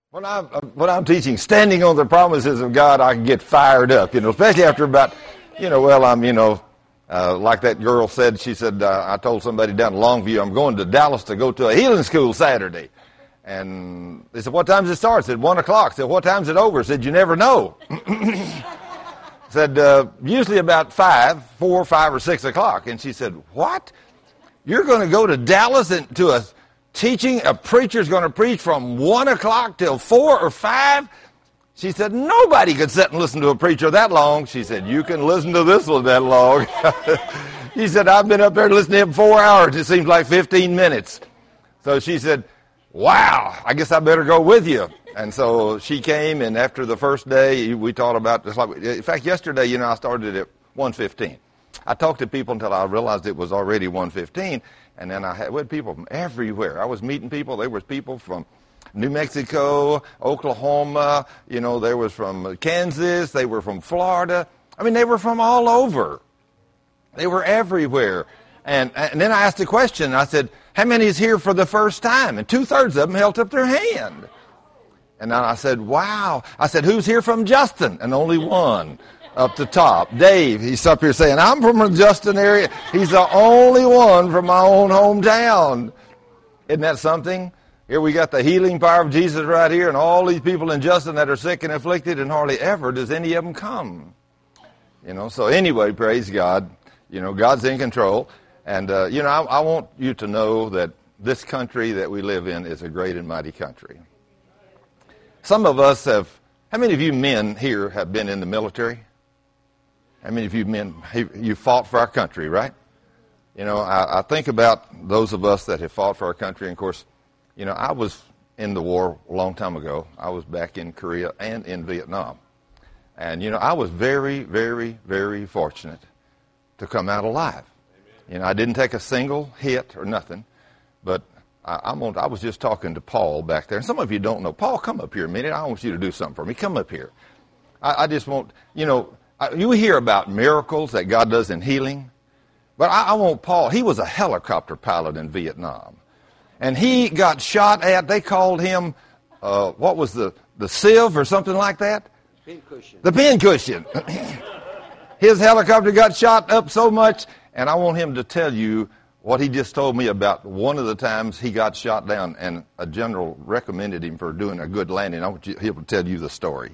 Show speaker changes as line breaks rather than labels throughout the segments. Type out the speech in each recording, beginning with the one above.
When I'm teaching standing on the promises of God, I can get fired up, especially after about, like that girl said, she said, I told somebody down in Longview, I'm going to Dallas to go to a healing school Saturday. And they said, what time does it start? I said, 1 o'clock. I said, what time's it over? I said, you never know. Said, usually about 4, 5, or 6 o'clock. And she said, what? You're going to go to Dallas and to a teaching, a preacher's going to preach from 1 o'clock till 4 or 5? She said, nobody could sit and listen to a preacher that long. She said, you can listen to this one that long. She said, I've been up there listening to him 4 hours. It seems like 15 minutes. So she said, wow, I guess I better go with you. And so she came, and after the first day, we talked about this. In fact, yesterday, I started at 1:15. I talked to people until I realized it was already 1:15, and then we had people from everywhere. I was meeting people. There was people from New Mexico, Oklahoma, there was from Kansas, they were from Florida. I mean, they were from all over. They were everywhere. And then I asked a question. I said, how many is here for the first time? And 2/3 of them held up their hand. And then I said, wow. I said, who's here from Justin? And only one up the top. Dave, he's up here saying, I'm from the Justin area. He's the only one from my own hometown. Isn't that something? Here we got the healing power of Jesus right here, and all these people in Justin that are sick and afflicted, and hardly ever does any of them come. So anyway, praise God. God's in control. And, I want you to know that this country that we live in is a great and mighty country. Some of us how many of you men here have been in the military? How many of you men, you fought for our country, right? I think about those of us that have fought for our country. And of course, I was in the war a long time ago. I was back in Korea and in Vietnam. And, I was very, very, very fortunate to come out alive. I didn't take a single hit or nothing, but I was just talking to Paul back there. And some of you don't know. Paul, come up here a minute. I want you to do something for me. Come up here. I just want, you hear about miracles that God does in healing, but I want Paul. He was a helicopter pilot in Vietnam. And he got shot at, they called him, what was the sieve or something like that?
Pincushion.
The pincushion. His helicopter got shot up so much, and I want him to tell you what he just told me about one of the times he got shot down, and a general recommended him for doing a good landing. I want him to tell you the story.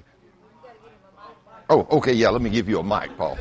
Oh, okay, yeah, let me give you a mic, Paul.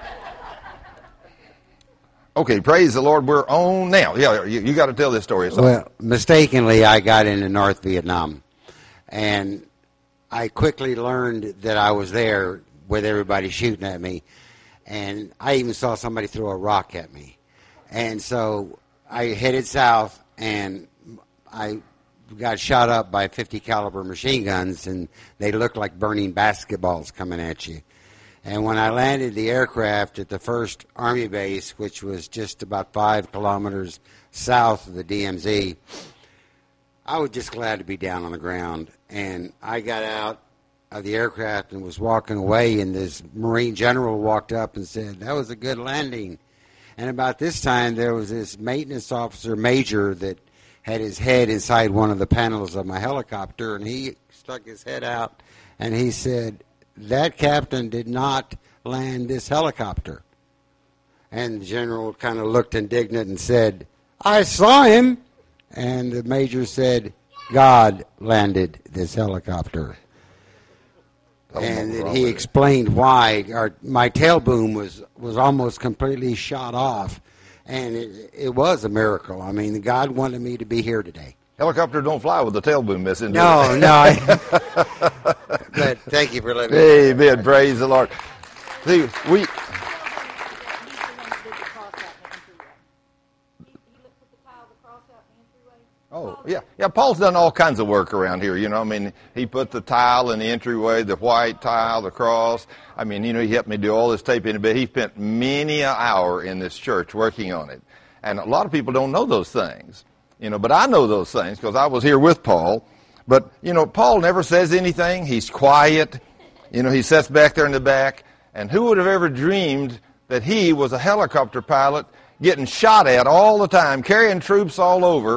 Okay, praise the Lord, we're on now. Yeah, you got to tell this story.
Well, mistakenly, I got into North Vietnam, and I quickly learned that I was there with everybody shooting at me, and I even saw somebody throw a rock at me. And so I headed south, and I got shot up by 50 caliber machine guns, and they looked like burning basketballs coming at you. And when I landed the aircraft at the first Army base, which was just about 5 kilometers south of the DMZ, I was just glad to be down on the ground. And I got out of the aircraft and was walking away, and this Marine general walked up and said, that was a good landing. And about this time, there was this maintenance officer major that had his head inside one of the panels of my helicopter, and he stuck his head out, and he said, that captain did not land this helicopter. And the general kind of looked indignant and said, I saw him. And the major said, God landed this helicopter. And then he explained why my tail boom was almost completely shot off. And it was a miracle. I mean, God wanted me to be here today.
Helicopter don't fly with the tail boom missing.
No. But thank you for letting me.
Amen. Praise the Lord. See, Oh, yeah. Yeah, Paul's done all kinds of work around here, he put the tile in the entryway, the white tile, the cross. He helped me do all this taping, but he spent many an hour in this church working on it. And a lot of people don't know those things, but I know those things because I was here with Paul. But, Paul never says anything. He's quiet. He sits back there in the back. And who would have ever dreamed that he was a helicopter pilot getting shot at all the time, carrying troops all over,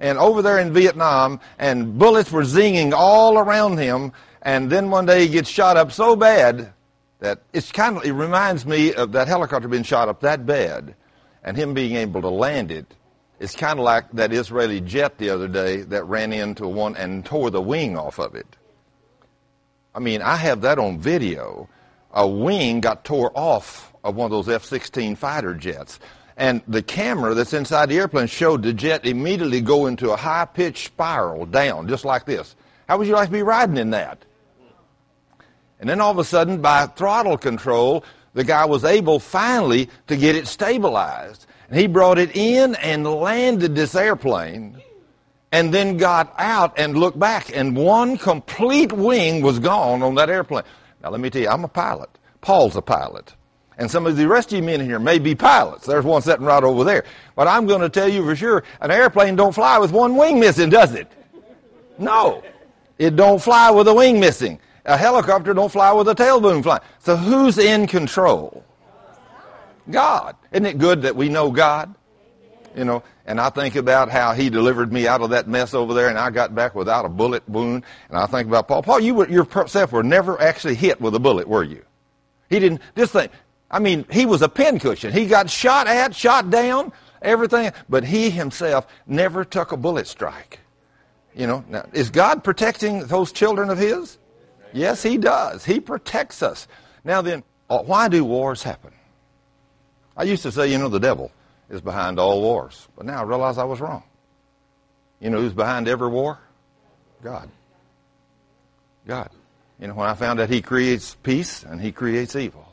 and over there in Vietnam, and bullets were zinging all around him, and then one day he gets shot up so bad that it reminds me of that helicopter being shot up that bad, and him being able to land it. It's kind of like that Israeli jet the other day that ran into one and tore the wing off of it. I mean, I have that on video. A wing got tore off of one of those F-16 fighter jets. And the camera that's inside the airplane showed the jet immediately go into a high-pitched spiral down, just like this. How would you like to be riding in that? And then all of a sudden, by throttle control, the guy was able finally to get it stabilized. And he brought it in and landed this airplane, and then got out and looked back, and one complete wing was gone on that airplane. Now, let me tell you, I'm a pilot. Paul's a pilot. And some of the rest of you men here may be pilots. There's one sitting right over there. But I'm going to tell you for sure, an airplane don't fly with one wing missing, does it? No. It don't fly with a wing missing. A helicopter don't fly with a tail boom flying. So who's in control? God. Isn't it good that we know God? You know, and I think about how he delivered me out of that mess over there, and I got back without a bullet wound. And I think about Paul. Paul, you yourself were never actually hit with a bullet, were you? He didn't. Just think. I mean, he was a pincushion. He got shot at, shot down, everything. But he himself never took a bullet strike. You know, now, is God protecting those children of his? Yes, he does. He protects us. Now then, why do wars happen? I used to say, you know, the devil is behind all wars. But now I realize I was wrong. You know who's behind every war? God. God. You know, when I found out he creates peace and he creates evil.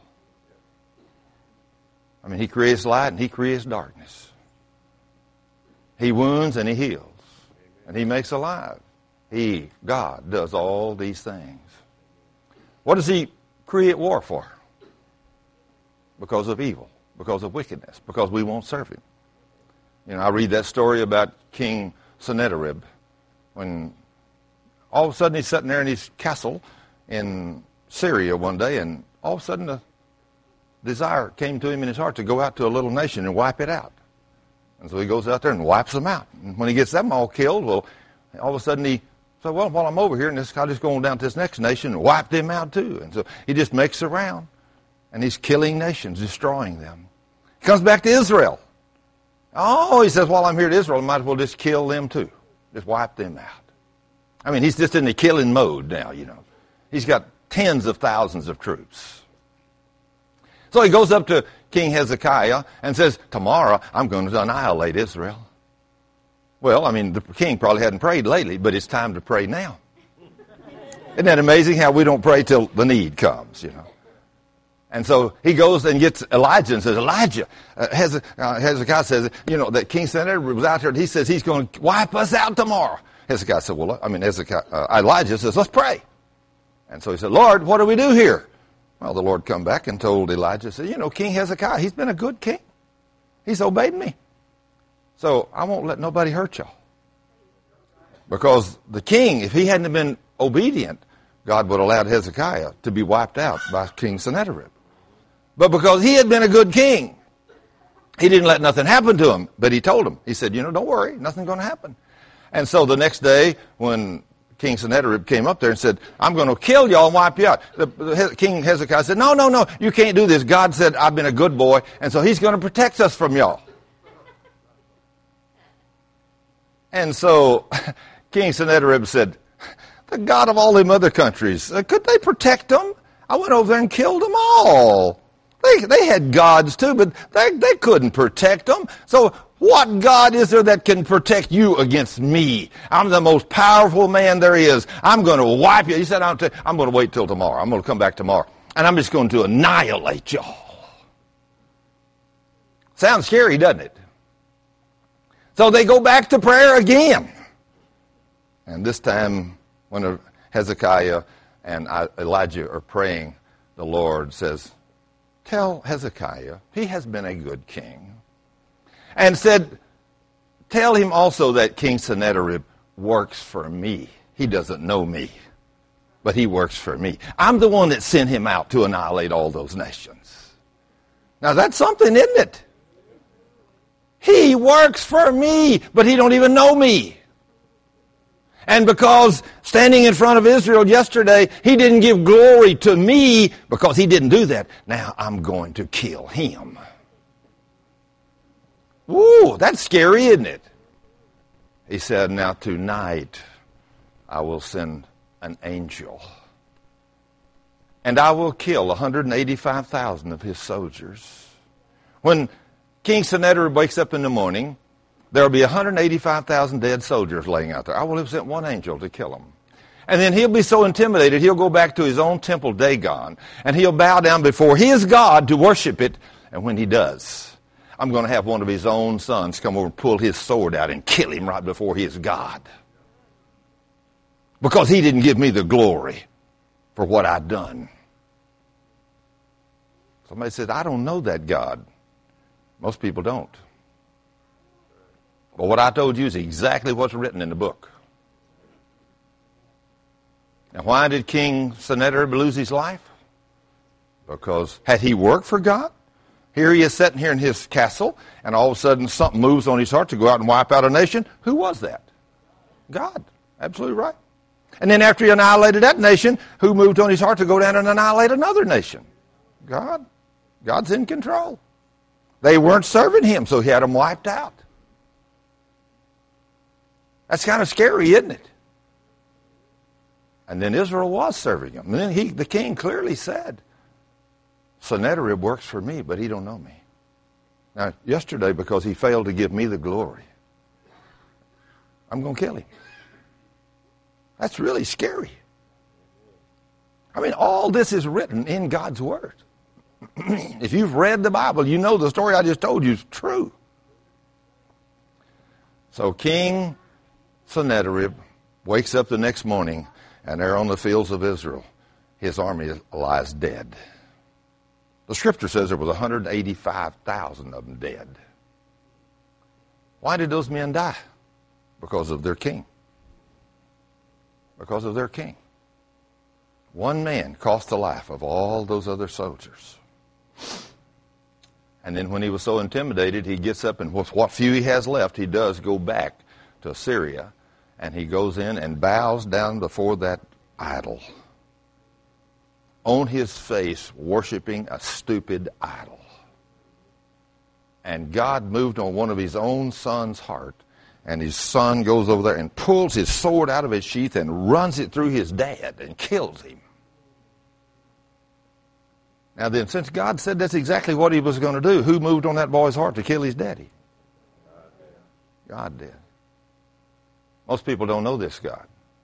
I mean, he creates light and he creates darkness. He wounds and he heals. And he makes alive. He, God, does all these things. What does he create war for? Because of evil. Because of wickedness. Because we won't serve him. You know, I read that story about King Sennacherib. When all of a sudden he's sitting there in his castle in Syria one day, and all of a sudden a desire came to him in his heart to go out to a little nation and wipe it out. And so he goes out there and wipes them out. And when he gets them all killed, well, all of a sudden he said, well, while I'm over here, and I'll just go on down to this next nation and wipe them out too. And so he just makes around, and he's killing nations, destroying them. He comes back to Israel. Oh, he says, while I'm here to Israel, I might as well just kill them too. Just wipe them out. I mean, he's just in the killing mode now, you know. He's got tens of thousands of troops. So he goes up to King Hezekiah and says, tomorrow I'm going to annihilate Israel. Well, I mean, the king probably hadn't prayed lately, but it's time to pray now. Isn't that amazing how we don't pray till the need comes, you know? And so he goes and gets Elijah and says, Elijah, Hezekiah says, you know, that King Sennacherib was out there, and he says he's going to wipe us out tomorrow. Hezekiah said, Elijah says, let's pray. And so he said, Lord, what do we do here? Well, the Lord come back and told Elijah, said, you know, King Hezekiah, he's been a good king. He's obeyed me. So I won't let nobody hurt y'all. Because the king, if he hadn't been obedient, God would have allowed Hezekiah to be wiped out by King Sennacherib. But because he had been a good king, he didn't let nothing happen to him. But he told him, he said, you know, don't worry, nothing's going to happen. And so the next day, when King Sennacherib came up there and said, I'm going to kill y'all and wipe you out, King Hezekiah said, no, you can't do this. God said, I've been a good boy, and so he's going to protect us from y'all. And so King Sennacherib said, the God of all them other countries, could they protect them? I went over there and killed them all. They had gods too, but they couldn't protect them. So what God is there that can protect you against me? I'm the most powerful man there is. I'm going to wipe you. He said, I'm going to wait till tomorrow. I'm going to come back tomorrow. And I'm just going to annihilate y'all. Sounds scary, doesn't it? So they go back to prayer again. And this time, when Hezekiah and Elijah are praying, the Lord says, tell Hezekiah, he has been a good king. And said, tell him also that King Sennacherib works for me. He doesn't know me, but he works for me. I'm the one that sent him out to annihilate all those nations. Now that's something, isn't it? He works for me, but he don't even know me. And because standing in front of Israel yesterday, he didn't give glory to me because he didn't do that. Now I'm going to kill him. Woo, that's scary, isn't it? He said, now tonight I will send an angel. And I will kill 185,000 of his soldiers. When King Sennacherib wakes up in the morning, there will be 185,000 dead soldiers laying out there. I will have sent one angel to kill them. And then he'll be so intimidated, he'll go back to his own temple, Dagon, and he'll bow down before his God to worship it. And when he does, I'm going to have one of his own sons come over and pull his sword out and kill him right before his God. Because he didn't give me the glory for what I'd done. Somebody said, I don't know that God. Most people don't. But what I told you is exactly what's written in the book. Now, why did King Sennacherib lose his life? Because had he worked for God? Here he is sitting here in his castle, and all of a sudden something moves on his heart to go out and wipe out a nation. Who was that? God. Absolutely right. And then after he annihilated that nation, who moved on his heart to go down and annihilate another nation? God. God's in control. They weren't serving him, so he had them wiped out. That's kind of scary, isn't it? And then Israel was serving him. And then the king clearly said, Sennacherib works for me, but he don't know me. Now, yesterday, because he failed to give me the glory, I'm going to kill him. That's really scary. I mean, all this is written in God's Word. If you've read the Bible, you know the story I just told you is true. So King Sennacherib wakes up the next morning, and there on the fields of Israel, his army lies dead. The scripture says there was 185,000 of them dead. Why did those men die? Because of their king. Because of their king. One man cost the life of all those other soldiers. And then when he was so intimidated, he gets up, and with what few he has left, he does go back to Syria, and he goes in and bows down before that idol. On his face, worshiping a stupid idol. And God moved on one of his own son's heart, and his son goes over there and pulls his sword out of his sheath and runs it through his dad and kills him. Now then, since God said that's exactly what he was going to do, who moved on that boy's heart to kill his daddy? God did. Most people don't know this God.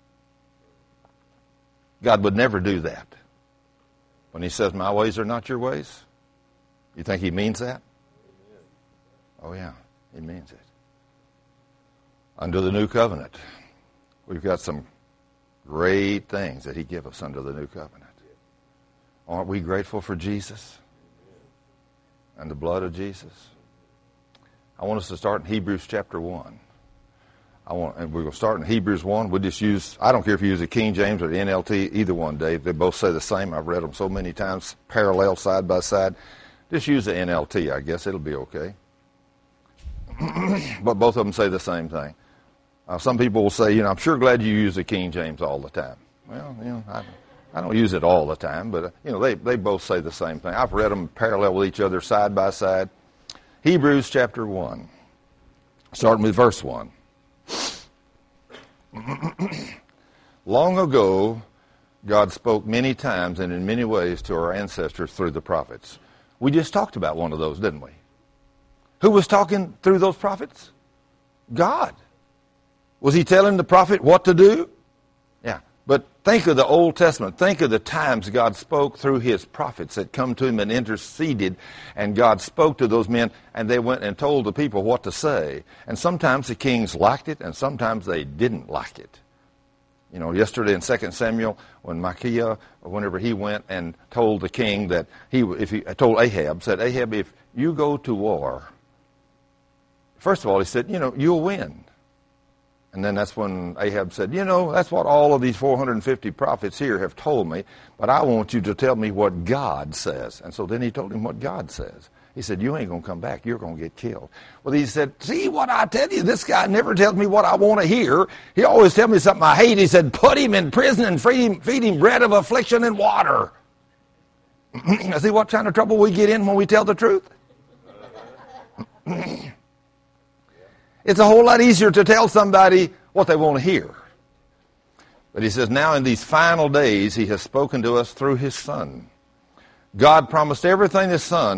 God would never do that. When he says, my ways are not your ways, you think he means that? Oh yeah, he means it. Under the new covenant, we've got some great things that he gives us under the new covenant. Aren't we grateful for Jesus and the blood of Jesus? I want us to start in Hebrews chapter 1. And we're going to start in Hebrews 1. We'll just use, I don't care if you use the King James or the NLT, either one, Dave. They both say the same. I've read them so many times, parallel, side by side. Just use the NLT, I guess. It'll be okay. But both of them say the same thing. Some people will say, I'm sure glad you use the King James all the time. Well, I don't use it all the time, but, they both say the same thing. I've read them parallel with each other, side by side. Hebrews chapter 1, starting with verse 1. Long ago, God spoke many times and in many ways to our ancestors through the prophets. We just talked about one of those, didn't we? Who was talking through those prophets? God. Was he telling the prophet what to do? Yeah. But think of the Old Testament. Think of the times God spoke through his prophets that come to him and interceded, and God spoke to those men, and they went and told the people what to say. And sometimes the kings liked it, and sometimes they didn't like it. Yesterday in 2 Samuel, when Micaiah, whenever he went and told the king that told Ahab, said, Ahab, if you go to war, first of all, he said, you'll win. And then that's when Ahab said, that's what all of these 450 prophets here have told me, but I want you to tell me what God says. And so then he told him what God says. He said, you ain't going to come back. You're going to get killed. Well, he said, see what I tell you? This guy never tells me what I want to hear. He always tells me something I hate. He said, put him in prison and feed him bread of affliction and water. See what kind of trouble we get in when we tell the truth? It's a whole lot easier to tell somebody what they want to hear. But he says, now in these final days, he has spoken to us through his Son. God promised everything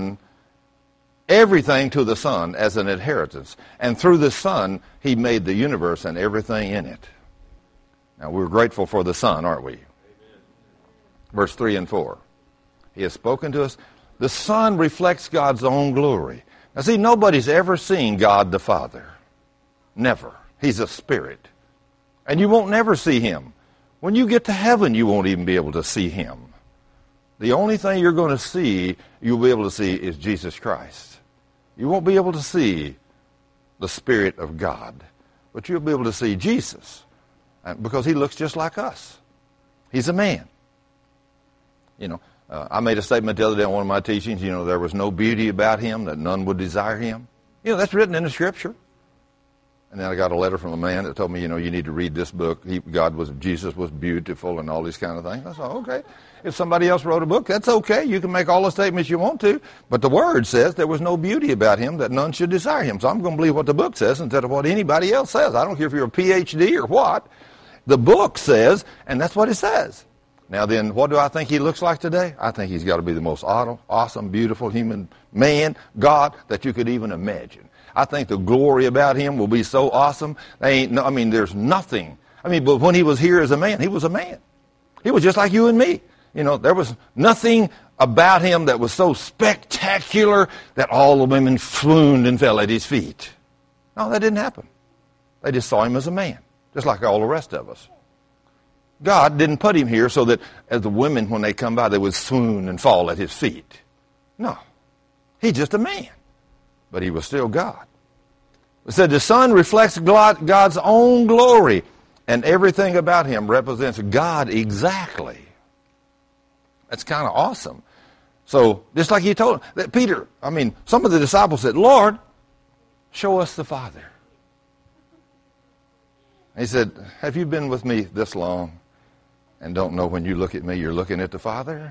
to the Son as an inheritance. And through the Son, he made the universe and everything in it. Now, we're grateful for the Son, aren't we? Amen. Verse 3 and 4. He has spoken to us. The Son reflects God's own glory. Now, see, nobody's ever seen God the Father. Never. He's a spirit. And you won't never see him. When you get to heaven, you won't even be able to see him. The only thing you'll be able to see is Jesus Christ. You won't be able to see the Spirit of God, but you'll be able to see Jesus because he looks just like us. He's a man. I made a statement the other day on one of my teachings, there was no beauty about him, that none would desire him. That's written in the Scripture. And then I got a letter from a man that told me, you need to read this book. Jesus was beautiful and all these kind of things. I thought, okay. If somebody else wrote a book, that's okay. You can make all the statements you want to. But the Word says there was no beauty about him, that none should desire him. So I'm going to believe what the book says instead of what anybody else says. I don't care if you're a PhD or what. The book says, and that's what it says. Now then, what do I think he looks like today? I think he's got to be the most awesome, beautiful human man, God, that you could even imagine. I think the glory about him will be so awesome. There's nothing. But when he was here as a man, he was a man. He was just like you and me. There was nothing about him that was so spectacular that all the women swooned and fell at his feet. No, that didn't happen. They just saw him as a man, just like all the rest of us. God didn't put him here so that as the women, when they come by, they would swoon and fall at his feet. No. He's just a man. But he was still God. It said the Son reflects God's own glory, and everything about him represents God exactly. That's kind of awesome. So, just like he told that Peter, some of the disciples said, Lord, show us the Father. He said, have you been with me this long and don't know when you look at me, you're looking at the Father?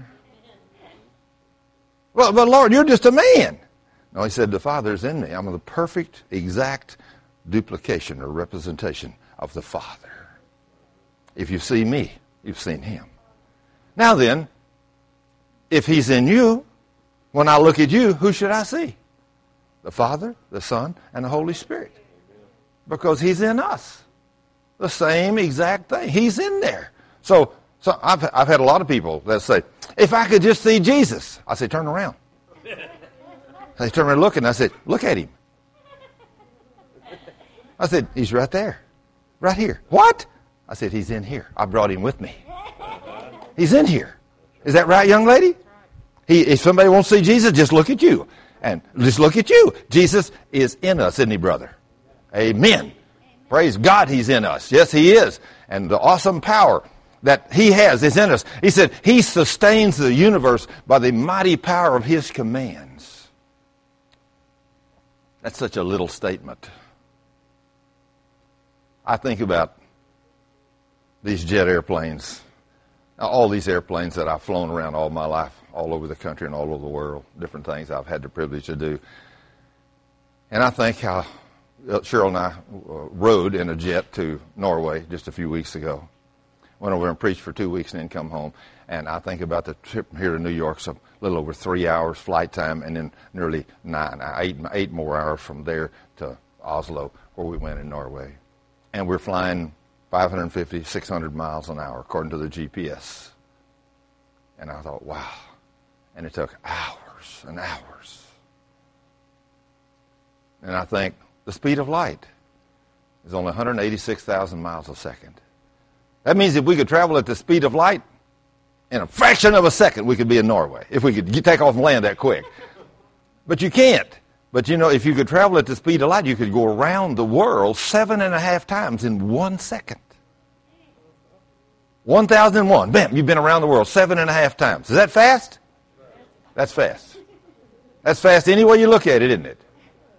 Well, but Lord, you're just a man. No, he said, the Father's in me. I'm the perfect, exact duplication or representation of the Father. If you see me, you've seen him. Now then, if he's in you, when I look at you, who should I see? The Father, the Son, and the Holy Spirit. Because he's in us. The same exact thing. He's in there. So I've had a lot of people that say, if I could just see Jesus. I say, turn around. They turn around looking. I said, look at him. I said, he's right there. Right here. What? I said, he's in here. I brought him with me. He's in here. Is that right, young lady? If somebody wants to see Jesus, just look at you. And just look at you. Jesus is in us, isn't he, brother? Amen. Praise God, he's in us. Yes, he is. And the awesome power that he has is in us. He said he sustains the universe by the mighty power of his commands. That's such a little statement. I think about these jet airplanes. All these airplanes that I've flown around all my life, all over the country and all over the world, different things I've had the privilege to do. And I think how Cheryl and I rode in a jet to Norway just a few weeks ago. Went over and preached for 2 weeks and then come home. And I think about the trip from here to New York, so a little over 3 hours flight time, and then nearly 8 more hours from there to Oslo, where we went in Norway. And we're flying 550, 600 miles an hour, according to the GPS. And I thought, wow. And it took hours and hours. And I think the speed of light is only 186,000 miles a second. That means if we could travel at the speed of light, in a fraction of a second, we could be in Norway, if we could take off and land that quick. But you can't. But you know, if you could travel at the speed of light, you could go around the world 7.5 times in 1 second. 1001. Bam, you've been around the world 7.5 times. Is that fast? That's fast. That's fast any way you look at it, isn't it?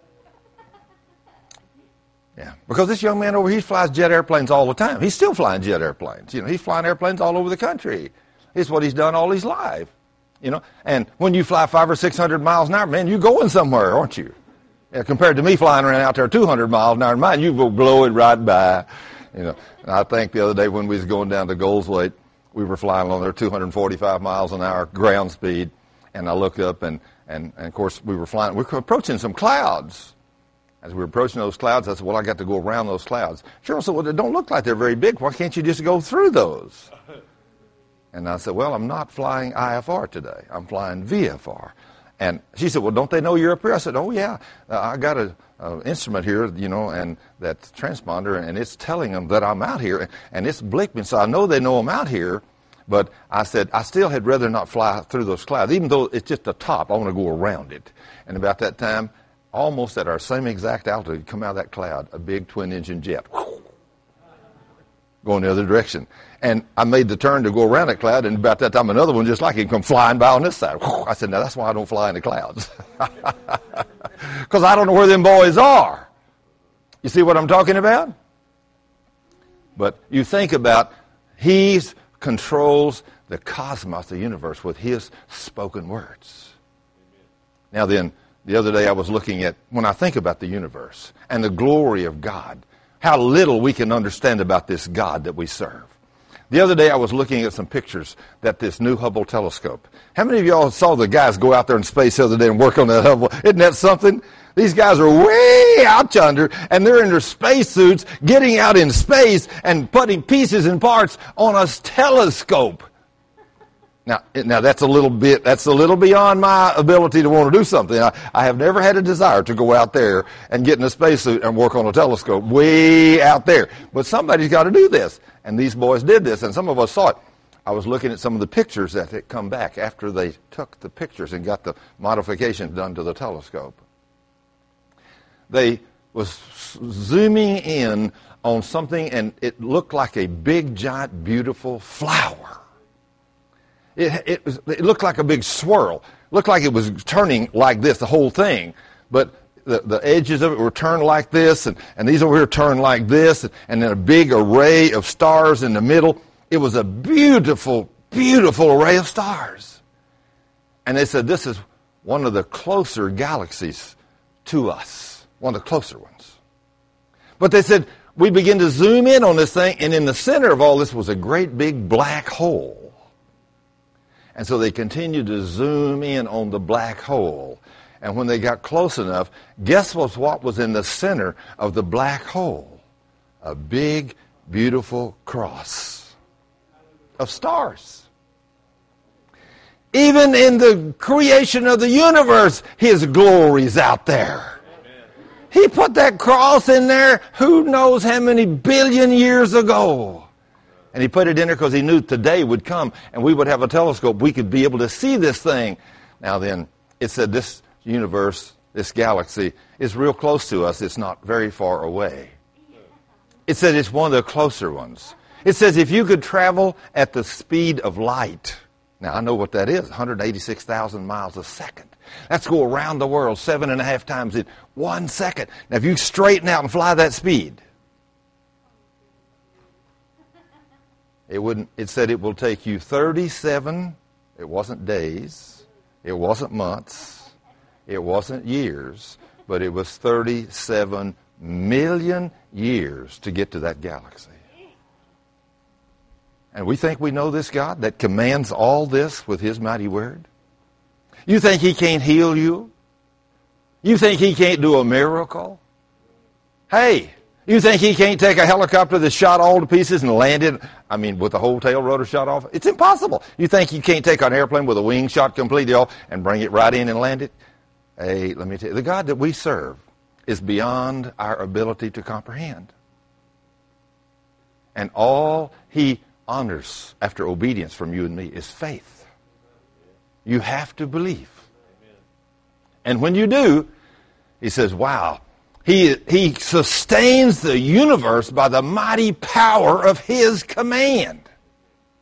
Yeah, because this young man over here, he flies jet airplanes all the time. He's still flying jet airplanes. He's flying airplanes all over the country. It's what he's done all his life. And when you fly 500 or 600 miles an hour, man, you're going somewhere, aren't you? Yeah, compared to me flying around out there 200 miles an hour, mine, you go blow it right by. And I think the other day when we was going down to Goldswaite, we were flying on there 245 miles an hour ground speed, and I look up and of course we're approaching some clouds. As we were approaching those clouds, I said, well, I got to go around those clouds. Cheryl said, well, they don't look like they're very big. Why can't you just go through those? And I said, well, I'm not flying IFR today. I'm flying VFR. And she said, well, don't they know you're up here? I said, oh, yeah. I got an instrument here, and that's transponder, and it's telling them that I'm out here, and it's blipping, so I know they know I'm out here. But I said, I still had rather not fly through those clouds, even though it's just the top. I want to go around it. And about that time, almost at our same exact altitude, come out of that cloud, a big twin-engine jet, going the other direction. And I made the turn to go around that cloud, and about that time, another one just like it come flying by on this side. I said, now that's why I don't fly in the clouds. Because I don't know where them boys are. You see what I'm talking about? But you think about, he controls the cosmos, the universe, with his spoken words. Now then, the other day I was looking at, when I think about the universe and the glory of God, how little we can understand about this God that we serve. The other day I was looking at some pictures that this new Hubble telescope. How many of y'all saw the guys go out there in space the other day and work on that Hubble? Isn't that something? These guys are way out yonder, and they're in their spacesuits getting out in space and putting pieces and parts on a telescope. Now that's a little beyond my ability to want to do something. I have never had a desire to go out there and get in a spacesuit and work on a telescope way out there. But somebody's got to do this. And these boys did this, and some of us saw it. I was looking at some of the pictures that had come back after they took the pictures and got the modifications done to the telescope. They was zooming in on something, and it looked like a big, giant, beautiful flower. It looked like a big swirl. It looked like it was turning like this, the whole thing. But the edges of it were turned like this, and these over here turned like this, and then a big array of stars in the middle. It was a beautiful, beautiful array of stars. And they said this is one of the closer galaxies to us, one of the closer ones. But they said, we begin to zoom in on this thing, and in the center of all this was a great big black hole. And so they continued to zoom in on the black hole. And when they got close enough, guess what was in the center of the black hole? A big, beautiful cross of stars. Even in the creation of the universe, his glory's out there. He put that cross in there who knows how many billion years ago. And he put it in there because he knew today would come and we would have a telescope. We could be able to see this thing. Now then, it said this universe, this galaxy, is real close to us. It's not very far away. It said it's one of the closer ones. It says if you could travel at the speed of light. Now, I know what that is, 186,000 miles a second. That's go around the world 7.5 times in 1 second. Now, if you straighten out and fly that speed, it said it will take you 37, it wasn't days, it wasn't months, it wasn't years, but it was 37 million years to get to that galaxy. And we think we know this God that commands all this with his mighty word? You think he can't heal you? You think he can't do a miracle? Hey, you think he can't take a helicopter that's shot all to pieces and land it, with the whole tail rotor shot off? It's impossible. You think you can't take an airplane with a wing shot completely off and bring it right in and land it? Hey, let me tell you, the God that we serve is beyond our ability to comprehend. And all he honors after obedience from you and me is faith. You have to believe. And when you do, he says, wow, he sustains the universe by the mighty power of his command.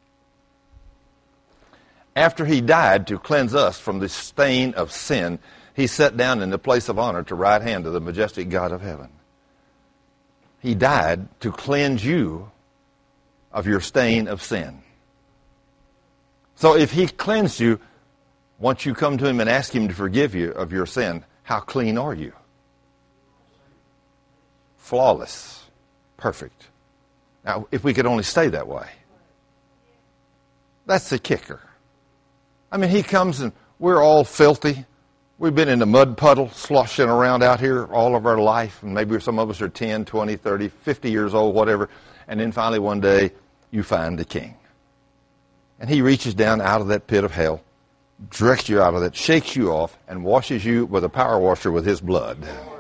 After he died to cleanse us from the stain of sin, He sat down in the place of honor to right hand of the majestic God of heaven. He died to cleanse you of your stain of sin. So if he cleansed you, once you come to him and ask him to forgive you of your sin, how clean are you? Flawless. Perfect. Now, if we could only stay that way. That's the kicker. I mean, he comes and we're all filthy. We've been in a mud puddle, sloshing around out here all of our life. And maybe some of us are 10, 20, 30, 50 years old, whatever. And then finally one day, you find the King. And he reaches down out of that pit of hell, directs you out of that, shakes you off, and washes you with a power washer with his blood.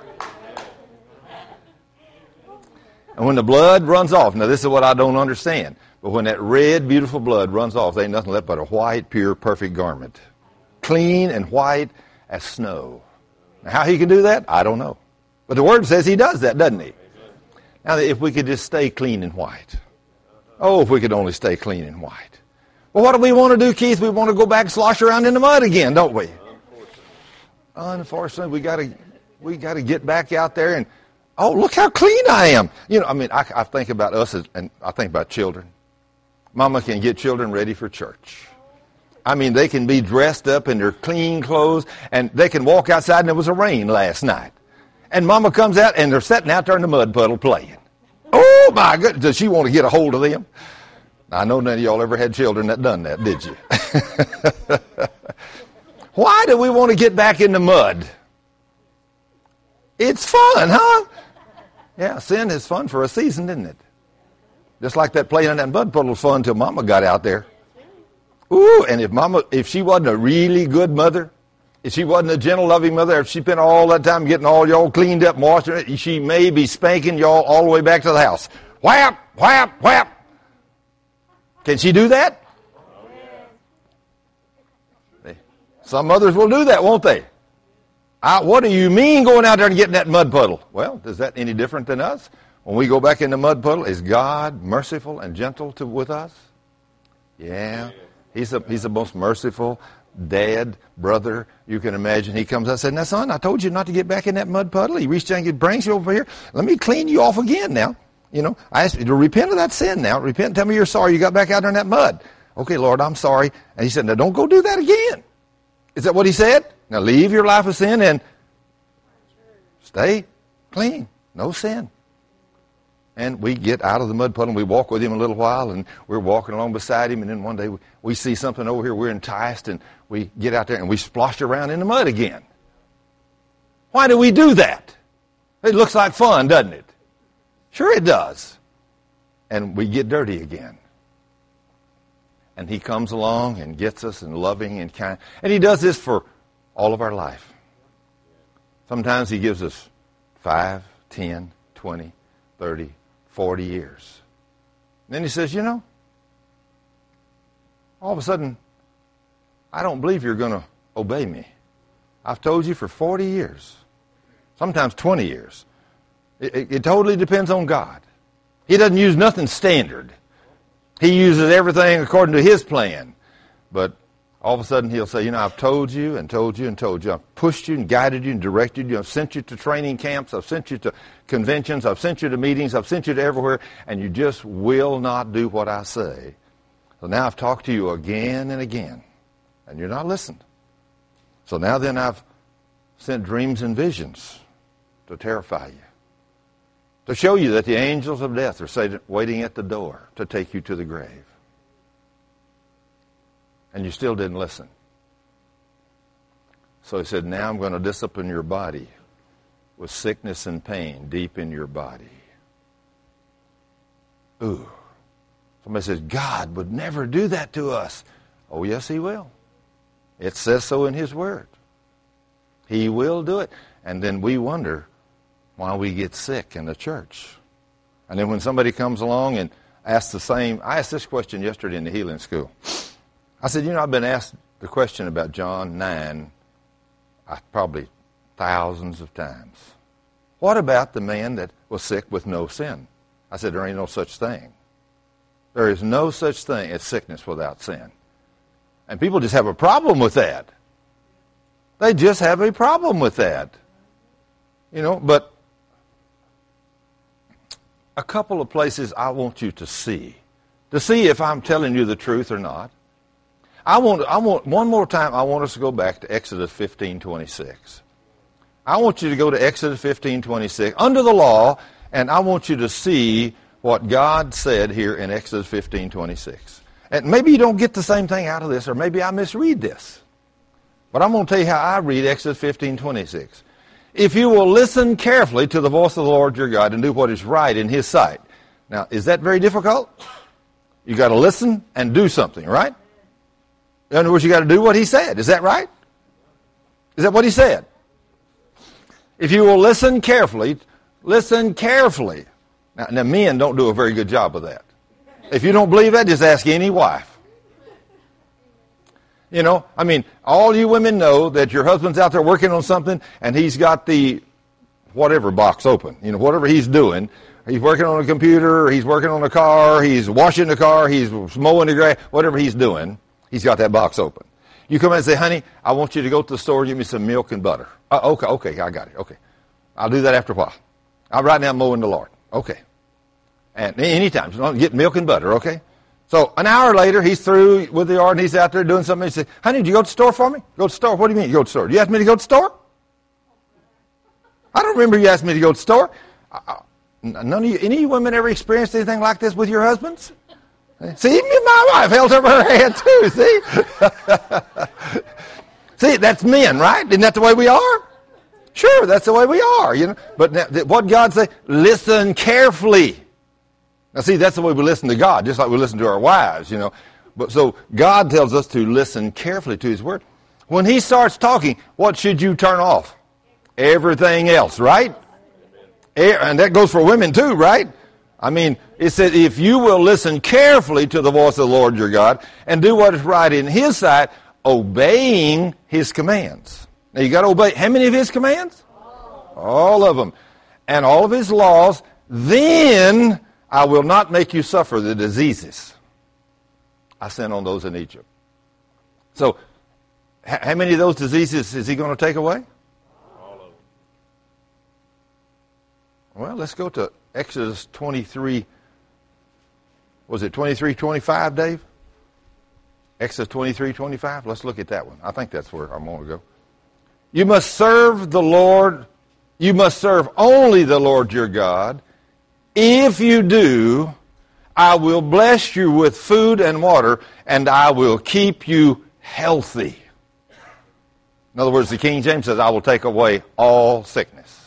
And when the blood runs off, now this is what I don't understand, but when that red, beautiful blood runs off, there ain't nothing left but a white, pure, perfect garment. Clean and white as snow. Now, how he can do that, I don't know. But the Word says he does that, doesn't he? Now, if we could just stay clean and white. Oh, if we could only stay clean and white. Well, what do we want to do, Keith? We want to go back and slosh around in the mud again, don't we? Unfortunately, we got to get back out there and, oh, look how clean I am. You know, I mean, I think about us and I think about children. Mama can get children ready for church. I mean, they can be dressed up in their clean clothes and they can walk outside and it was a rain last night. And Mama comes out and they're sitting out there in the mud puddle playing. Oh, my goodness. Does she want to get a hold of them? I know none of y'all ever had children that done that, did you? Why do we want to get back in the mud? It's fun, huh? Yeah, sin is fun for a season, isn't it? Just like that playing in that mud puddle was fun until Mama got out there. Ooh, and if she wasn't a really good mother, if she wasn't a gentle, loving mother, if she spent all that time getting all y'all cleaned up and washing it, she may be spanking y'all all the way back to the house. Whap, whap, whap. Can she do that? Some mothers will do that, won't they? What do you mean going out there and getting that mud puddle? Well, is that any different than us? When we go back in the mud puddle, is God merciful and gentle with us? Yeah. He's the most merciful dad, brother you can imagine. He comes out and says, now, son, I told you not to get back in that mud puddle. He reached down and brings you over here. Let me clean you off again now. You know, I asked you to repent of that sin now. Repent and tell me you're sorry you got back out there in that mud. Okay, Lord, I'm sorry. And he said, now don't go do that again. Is that what he said? Now leave your life of sin and stay clean. No sin. And we get out of the mud puddle and we walk with him a little while and we're walking along beside him and then one day we see something over here, we're enticed and we get out there and we splosh around in the mud again. Why do we do that? It looks like fun, doesn't it? Sure it does. And we get dirty again. And he comes along and gets us and loving and kind. And he does this for all of our life. Sometimes he gives us 5, 10, 20, 30, 40 years. And then he says, you know, all of a sudden, I don't believe you're going to obey me. I've told you for 40 years, sometimes 20 years. It totally depends on God. He doesn't use nothing standard. He uses everything according to his plan. But all of a sudden he'll say, you know, I've told you and told you and told you. I've pushed you and guided you and directed you. I've sent you to training camps. I've sent you to conventions. I've sent you to meetings. I've sent you to everywhere. And you just will not do what I say. So now I've talked to you again and again. And you're not listening. So now then I've sent dreams and visions to terrify you. To show you that the angels of death are waiting at the door to take you to the grave. And you still didn't listen. So he said, now I'm going to discipline your body with sickness and pain deep in your body. Ooh. Somebody says, God would never do that to us. Oh, yes, he will. It says so in his word. He will do it. And then we wonder why we get sick in the church. And then when somebody comes along and asks I asked this question yesterday in the healing school. I said, you know, I've been asked the question about John 9 probably thousands of times. What about the man that was sick with no sin? I said, there ain't no such thing. There is no such thing as sickness without sin. And people just have a problem with that. They just have a problem with that. But a couple of places I want you to see if I'm telling you the truth or not. I want one more time, I want us to go back to Exodus 15:26. I want you to go to Exodus 15:26 under the law, and I want you to see what God said here in Exodus 15:26. And maybe you don't get the same thing out of this, or maybe I misread this. But I'm going to tell you how I read Exodus 15:26. If you will listen carefully to the voice of the Lord your God and do what is right in His sight. Now, is that very difficult? You got to listen and do something, right? In other words, you got to do what He said. Is that right? Is that what He said? If you will listen carefully, listen carefully. Now, men don't do a very good job of that. If you don't believe that, just ask any wife. All you women know that your husband's out there working on something and he's got the whatever box open. Whatever he's doing. He's working on a computer, he's working on a car, he's washing the car, he's mowing the grass, whatever he's doing, he's got that box open. You come in and say, honey, I want you to go to the store and give me some milk and butter. Okay, I got it. Okay. I'll do that after a while. Right now I'm mowing the lawn. Okay. And anytime, so get milk and butter, okay? So an hour later, he's through with the yard and he's out there doing something. He says, honey, did you go to the store for me? Go to the store? What do you mean you go to the store? You asked me to go to the store? I don't remember you asked me to go to the store. None of you, any of you women ever experienced anything like this with your husbands? See, my wife held up her hand too, see? See, that's men, right? Isn't that the way we are? Sure, that's the way we are, But now, what God say? Listen carefully. Now, see, that's the way we listen to God, just like we listen to our wives, But so God tells us to listen carefully to His Word. When He starts talking, what should you turn off? Everything else, right? And that goes for women too, right? It said, if you will listen carefully to the voice of the Lord your God and do what is right in His sight, obeying His commands. Now, you got to obey how many of His commands? All of them. And all of His laws, then I will not make you suffer the diseases I sent on those in Egypt. So, how many of those diseases is He going to take away? All of them. Well, let's go to Exodus 23. Was it 23:25, Dave? Exodus 23:25. Let's look at that one. I think that's where I'm going to go. You must serve the Lord. You must serve only the Lord your God. If you do, I will bless you with food and water, and I will keep you healthy. In other words, the King James says, I will take away all sickness.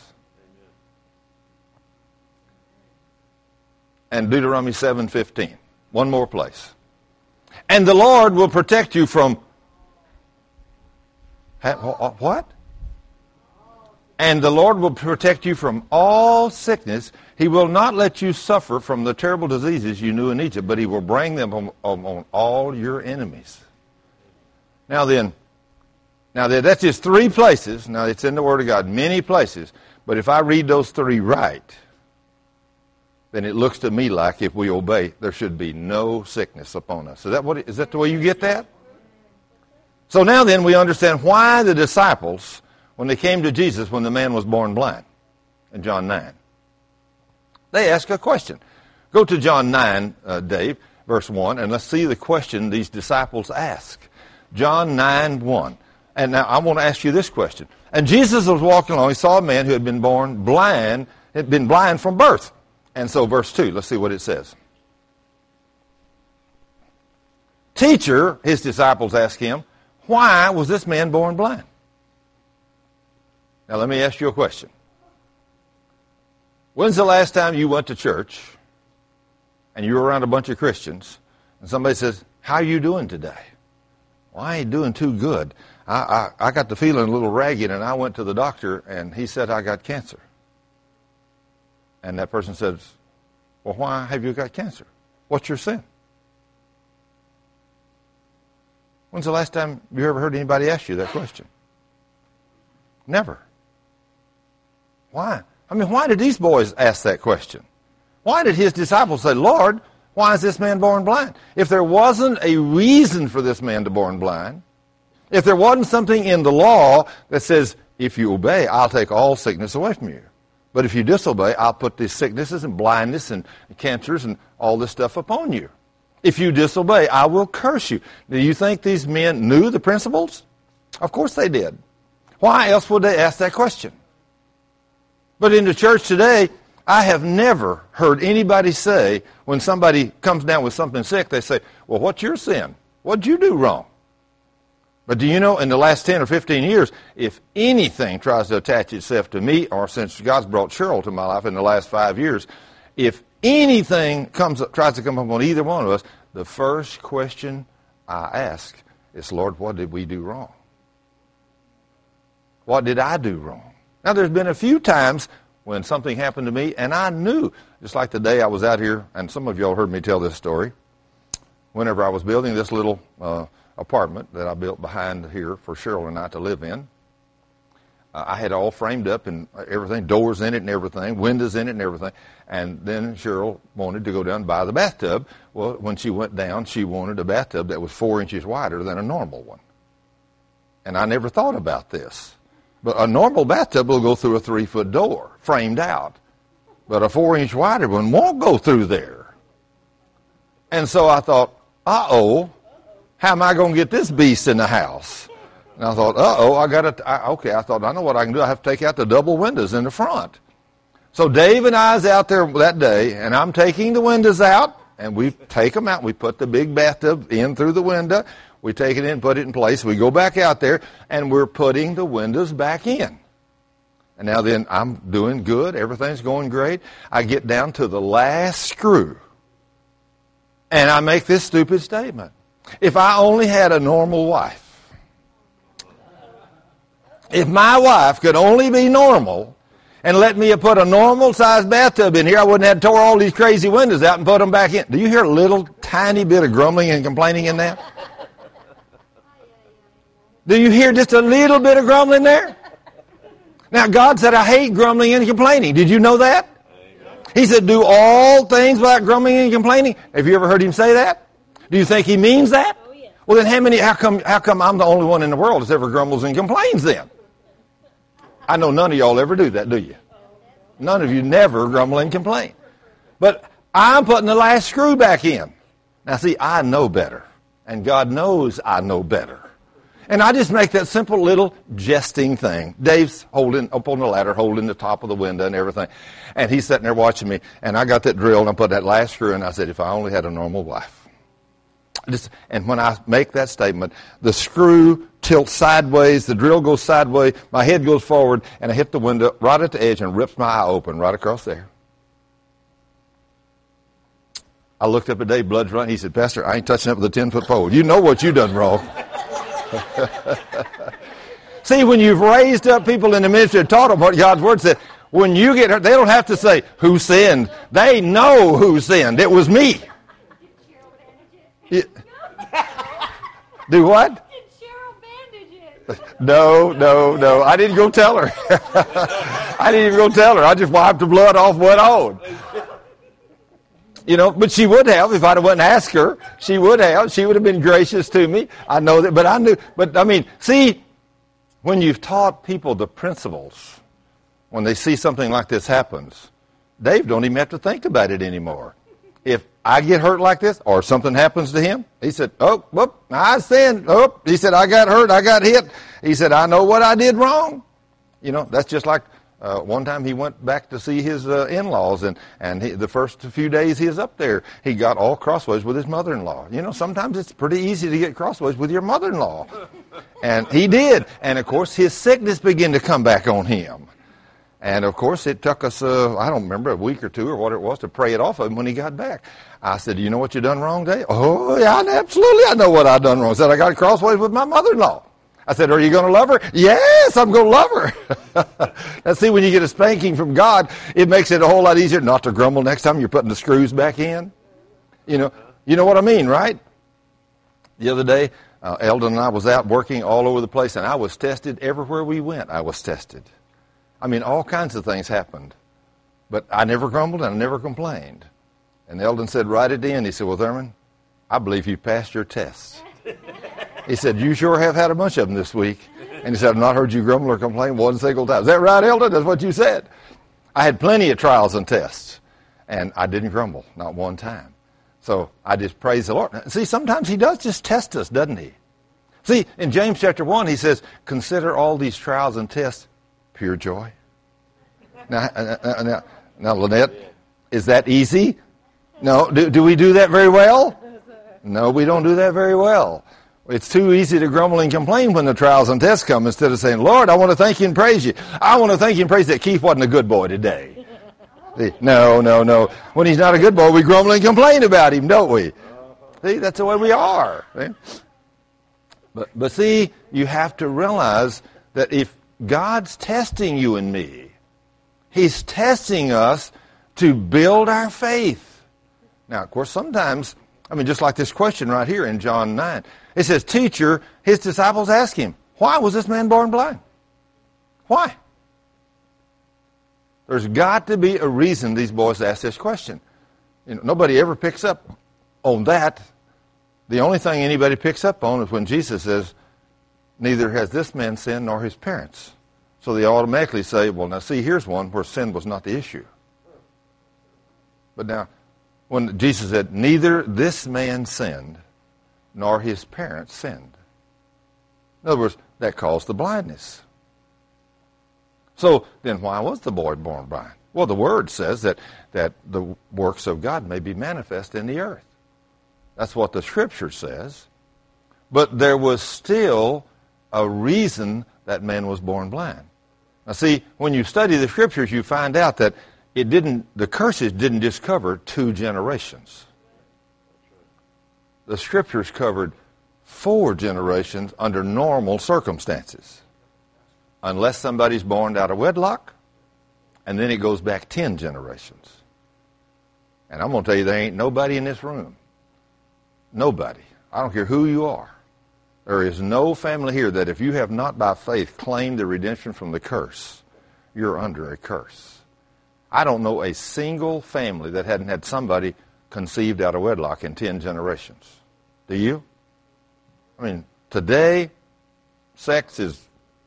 And Deuteronomy 7:15. One more place. And the Lord will protect you from... What? And the Lord will protect you from all sickness. He will not let you suffer from the terrible diseases you knew in Egypt, but He will bring them on all your enemies. Now then, that's just 3 places. Now, it's in the Word of God, many places. But if I read those 3 right, then it looks to me like if we obey, there should be no sickness upon us. Is that the way you get that? So now then, we understand why the disciples, when they came to Jesus when the man was born blind, in John 9, they ask a question. Go to John 9, Dave, verse 1, and let's see the question these disciples ask. John 9:1. And now I want to ask you this question. And Jesus was walking along. He saw a man who had been born blind, had been blind from birth. And so verse 2, let's see what it says. Teacher, his disciples asked him, why was this man born blind? Now let me ask you a question. When's the last time you went to church and you were around a bunch of Christians and somebody says, how are you doing today? Well, I ain't doing too good. I got the feeling a little ragged, and I went to the doctor and he said I got cancer. And that person says, well, why have you got cancer? What's your sin? When's the last time you ever heard anybody ask you that question? Never. Why? Why did these boys ask that question? Why did his disciples say, Lord, why is this man born blind? If there wasn't a reason for this man to be born blind, If there wasn't something in the law that says, if you obey, I'll take all sickness away from you. But if you disobey, I'll put these sicknesses and blindness and cancers and all this stuff upon you. If you disobey, I will curse you. Do you think these men knew the principles? Of course they did. Why else would they ask that question? But in the church today, I have never heard anybody say, when somebody comes down with something sick, they say, well, what's your sin? What'd you do wrong? But do you know, in the last 10 or 15 years, if anything tries to attach itself to me, or since God's brought Cheryl to my life in the last 5 years, if anything tries to come up on either one of us, the first question I ask is, Lord, what did we do wrong? What did I do wrong? Now, there's been a few times when something happened to me, and I knew, just like the day I was out here, and some of y'all heard me tell this story, whenever I was building this little apartment that I built behind here for Cheryl and I to live in. I had it all framed up and everything, doors in it and everything, windows in it and everything. And then Cheryl wanted to go down and buy the bathtub. Well, when she went down, she wanted a bathtub that was 4 inches wider than a normal one. And I never thought about this. But a normal bathtub will go through a 3-foot door, framed out. But a 4-inch wider one won't go through there. And so I thought, uh-oh, how am I going to get this beast in the house? And I thought, uh-oh, I thought, I know what I can do. I have to take out the double windows in the front. So Dave and I is out there that day, and I'm taking the windows out, and we take them out. We put the big bathtub in through the window. We take it in, put it in place. We go back out there, and we're putting the windows back in. And now then, I'm doing good. Everything's going great. I get down to the last screw, and I make this stupid statement. If I only had a normal wife, if my wife could only be normal and let me have put a normal-sized bathtub in here, I wouldn't have tore all these crazy windows out and put them back in. Do you hear a little tiny bit of grumbling and complaining in that? Do you hear just a little bit of grumbling there? Now, God said, I hate grumbling and complaining. Did you know that? He said, do all things without grumbling and complaining. Have you ever heard him say that? Do you think he means that? Oh, yeah. Well, then how come I'm the only one in the world that ever grumbles and complains then? I know none of y'all ever do that, do you? None of you never grumble and complain. But I'm putting the last screw back in. Now, see, I know better. And God knows I know better. And I just make that simple little jesting thing. Dave's holding up on the ladder, holding the top of the window and everything. And he's sitting there watching me. And I got that drill and I put that last screw in. And I said, if I only had a normal wife. And when I make that statement, the screw tilts sideways, the drill goes sideways, my head goes forward, and I hit the window right at the edge and rips my eye open right across there. I looked up at Dave, blood's running. He said, Pastor, I ain't touching up with a 10-foot pole. You know what you done wrong. See, when you've raised up people in the ministry and taught them what God's Word said, when you get hurt, they don't have to say, who sinned? They know who sinned. It was me. Do what?
Did Cheryl bandage it?
No. I didn't go tell her. I didn't even go tell her. I just wiped the blood off, went on. You know, but she would have if I wouldn't ask her. She would have. She would have been gracious to me. I know that, but I knew. But I mean, see, when you've taught people the principles, when they see something like this happens, Dave don't even have to think about it anymore. If I get hurt like this, or something happens to him, he said, oh, whoop, I sinned. Oh, he said, I got hurt, I got hit. He said, I know what I did wrong. You know, that's just like one time he went back to see his in-laws, and the first few days he was up there, he got all crossways with his mother-in-law. You know, sometimes it's pretty easy to get crossways with your mother-in-law. And he did. And, of course, his sickness began to come back on him. And, of course, it took us, I don't remember, a week or two or what it was to pray it off of him when he got back. I said, do you know what you done wrong, Dave? Oh, yeah, absolutely I know what I done wrong. I said, I got crossways with my mother-in-law. I said, are you going to love her? Yes, I'm going to love her. Now, see, when you get a spanking from God, it makes it a whole lot easier not to grumble next time you're putting the screws back in. You know what I mean, right? The other day, Eldon and I was out working all over the place, and I was tested everywhere we went. I was tested. I mean, all kinds of things happened. But I never grumbled and I never complained. And Eldon said right at the end, he said, well, Thurman, I believe you passed your tests. He said, you sure have had a bunch of them this week. And he said, I've not heard you grumble or complain one single time. Is that right, Eldon? That's what you said. I had plenty of trials and tests, and I didn't grumble, not one time. So I just praise the Lord. See, sometimes he does just test us, doesn't he? See, in James chapter 1, he says, consider all these trials and tests pure joy. Now, Lynette, is that easy? No. Do we do that very well? No, we don't do that very well. It's too easy to grumble and complain when the trials and tests come instead of saying, Lord, I want to thank you and praise you. I want to thank you and praise that Keith wasn't a good boy today. No. When he's not a good boy, we grumble and complain about him, don't we? See, that's the way we are. See? But see, you have to realize that if God's testing you and me, he's testing us to build our faith. Now, of course, sometimes, just like this question right here in John 9. It says, teacher, his disciples ask him, why was this man born blind? Why? There's got to be a reason these boys ask this question. Nobody ever picks up on that. The only thing anybody picks up on is when Jesus says, neither has this man sinned nor his parents. So they automatically say, well, now see, here's one where sin was not the issue. But now, when Jesus said, neither this man sinned nor his parents sinned. In other words, that caused the blindness. So then why was the boy born blind? Well, the Word says that the works of God may be manifest in the earth. That's what the Scripture says. But there was still a reason that man was born blind. Now see, when you study the Scriptures, you find out that the curses didn't just cover 2 generations. The Scriptures covered 4 generations under normal circumstances. Unless somebody's born out of wedlock, and then it goes back 10 generations. And I'm going to tell you, there ain't nobody in this room. Nobody. I don't care who you are. There is no family here that if you have not by faith claimed the redemption from the curse, you're under a curse. I don't know a single family that hadn't had somebody conceived out of wedlock in 10 generations. Do you? Today, sex is,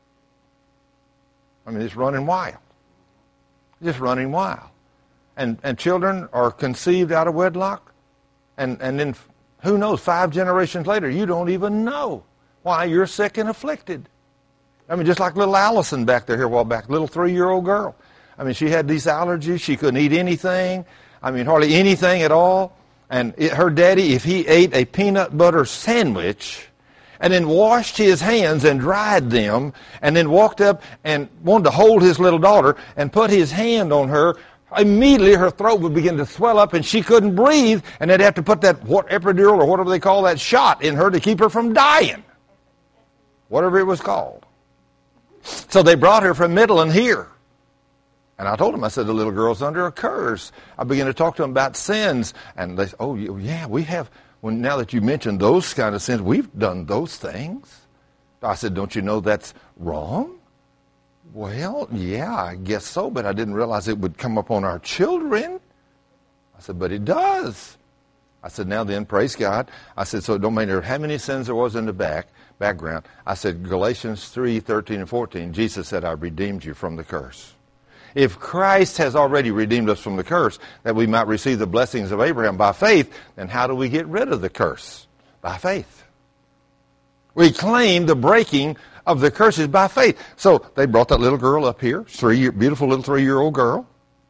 it's running wild. Just running wild. And children are conceived out of wedlock, and then, who knows, 5 generations later, you don't even know why you're sick and afflicted. Just like little Allison back there here a while back, little 3-year-old girl. She had these allergies. She couldn't eat anything. Hardly anything at all. And her daddy, if he ate a peanut butter sandwich and then washed his hands and dried them and then walked up and wanted to hold his little daughter and put his hand on her, immediately her throat would begin to swell up and she couldn't breathe, and they'd have to put that epidural or whatever they call that shot in her to keep her from dying. Whatever it was called. So they brought her from Midland here. And I told them, I said, the little girl's under a curse. I began to talk to them about sins. And they said, oh, yeah, we have. Well, now that you mentioned those kind of sins, we've done those things. I said, don't you know that's wrong? Well, yeah, I guess so, but I didn't realize it would come upon our children. I said, but it does. I said, now then, praise God. I said, so it don't matter how many sins there was in the background. I said, Galatians 3:13 and 14, Jesus said, I redeemed you from the curse. If Christ has already redeemed us from the curse, that we might receive the blessings of Abraham by faith, then how do we get rid of the curse? By faith. We claim the breaking of the curses by faith. So they brought that little girl up here, beautiful little 3-year-old girl.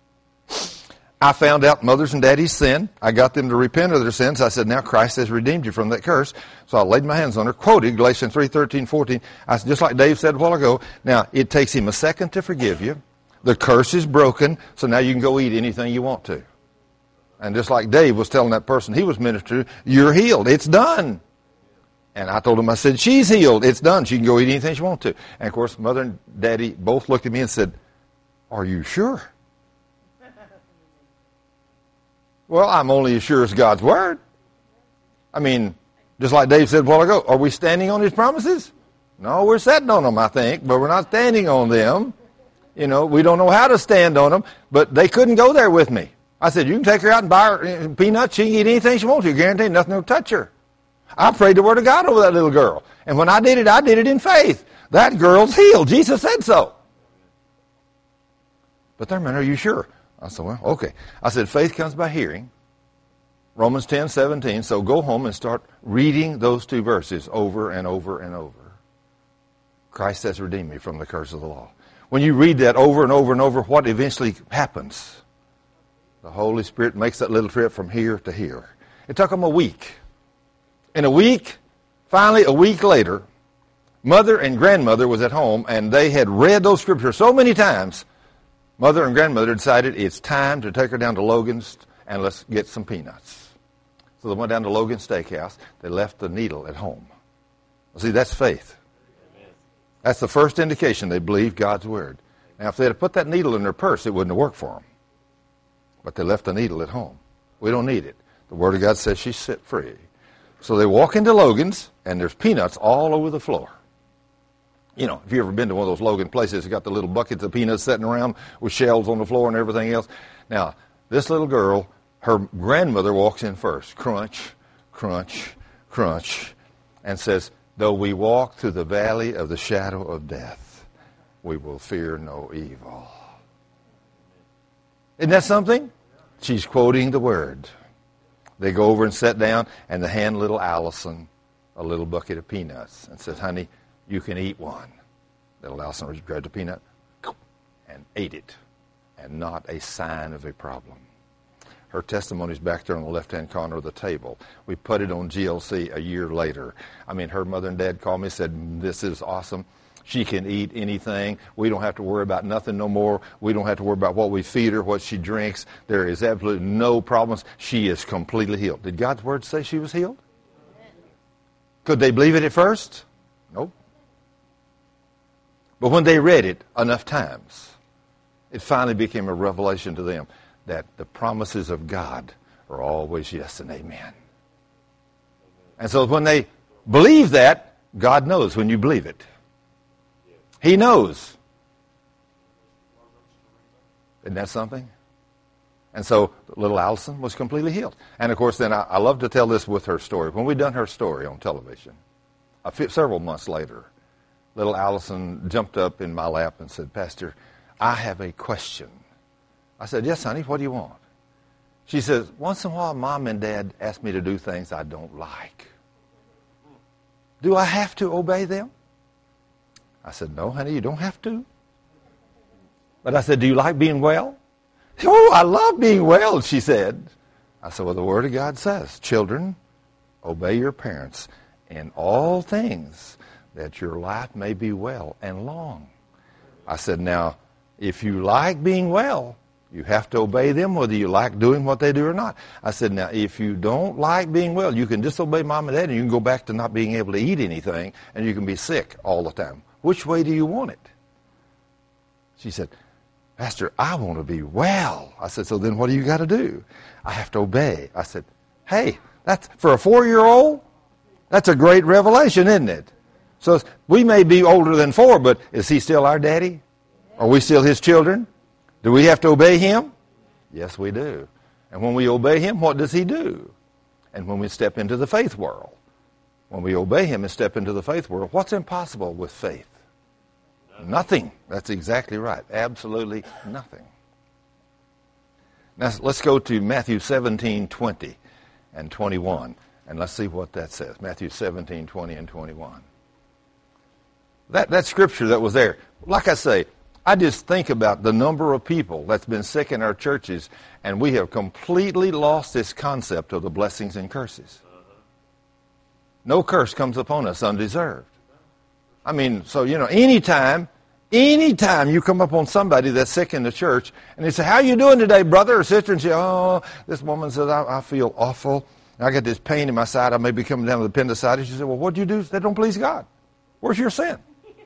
I found out mothers and daddies sin. I got them to repent of their sins. I said, now Christ has redeemed you from that curse. So I laid my hands on her, quoted Galatians 3:13, 14. I said, just like Dave said a while ago, now it takes him a second to forgive you. The curse is broken, so now you can go eat anything you want to. And just like Dave was telling that person he was ministering to, you're healed. It's done. And I told him, I said, she's healed. It's done. She can go eat anything she wants to. And, of course, Mother and Daddy both looked at me and said, are you sure? Well, I'm only as sure as God's Word. Just like Dave said a while ago, are we standing on His promises? No, we're sitting on them, I think, but we're not standing on them. We don't know how to stand on them, but they couldn't go there with me. I said, you can take her out and buy her peanuts. She can eat anything she wants to. Guarantee nothing will touch her. I prayed the word of God over that little girl. And when I did it in faith. That girl's healed. Jesus said so. But Thurman, are you sure? I said, well, okay. I said, faith comes by hearing. Romans 10:17. So go home and start reading those two verses over and over and over. Christ has redeemed me from the curse of the law. When you read that over and over and over, what eventually happens? The Holy Spirit makes that little trip from here to here. It took them a week. In a week, finally a week later, Mother and grandmother was at home, and they had read those scriptures so many times, Mother and grandmother decided it's time to take her down to Logan's and let's get some peanuts. So they went down to Logan's Steakhouse. They left the needle at home. See, that's faith. That's the first indication they believed God's word. Now, if they had put that needle in their purse, it wouldn't have worked for them. But they left the needle at home. We don't need it. The word of God says she's set free. So they walk into Logan's, and there's peanuts all over the floor. You know, if you've ever been to one of those Logan places, it's got the little buckets of peanuts sitting around with shells on the floor and everything else. Now, this little girl, her grandmother walks in first. Crunch, crunch, crunch. And says, though we walk through the valley of the shadow of death, we will fear no evil. Isn't that something? She's quoting the word. They go over and sit down, and they hand little Allison a little bucket of peanuts and says, honey, you can eat one. Little Allison grabbed a peanut and ate it, and not a sign of a problem. Her testimony's back there on the left-hand corner of the table. We put it on GLC a year later. I mean, her mother and dad called me and said, this is awesome. She can eat anything. We don't have to worry about nothing no more. We don't have to worry about what we feed her, what she drinks. There is absolutely no problems. She is completely healed. Did God's word say she was healed? Could they believe it at first? Nope. But when they read it enough times, it finally became a revelation to them that the promises of God are always yes and amen. And so when they believe that, God knows when you believe it. He knows. Isn't that something? And so little Allison was completely healed. And of course, then I love to tell this with her story. When we done her story on television, several months later, little Allison jumped up in my lap and said, Pastor, I have a question. I said, yes, honey, what do you want? She says, once in a while, Mom and Dad ask me to do things I don't like. Do I have to obey them? I said, no, honey, you don't have to. But I said, do you like being well? Oh, I love being well, she said. I said, well, the Word of God says, children, obey your parents in all things, that your life may be well and long. I said, now, if you like being well, you have to obey them whether you like doing what they do or not. I said, now, if you don't like being well, you can disobey Mom and Dad and you can go back to not being able to eat anything and you can be sick all the time. Which way do you want it? She said, Pastor, I want to be well. I said, so then what do you got to do? I have to obey. I said, hey, that's for a 4-year-old, that's a great revelation, isn't it? So we may be older than 4, but is he still our daddy? Are we still his children? Do we have to obey him? Yes, we do. And when we obey him, what does he do? And when we step into the faith world, when we obey him and step into the faith world, what's impossible with faith? Nothing. That's exactly right. Absolutely nothing. Now let's go to Matthew 17:20 and 21, and let's see what that says. Matthew 17:20 and 21. That scripture that was there, like I say, I just think about the number of people that's been sick in our churches, and we have completely lost this concept of the blessings and curses. No curse comes upon us undeserved. I mean, so, you know, anytime you come up on somebody that's sick in the church, and they say, how you doing today, brother or sister? And say, oh, this woman says, I feel awful. I got this pain in my side. I may be coming down with appendicitis. She said, well, what'd you do that don't please God? Where's your sin?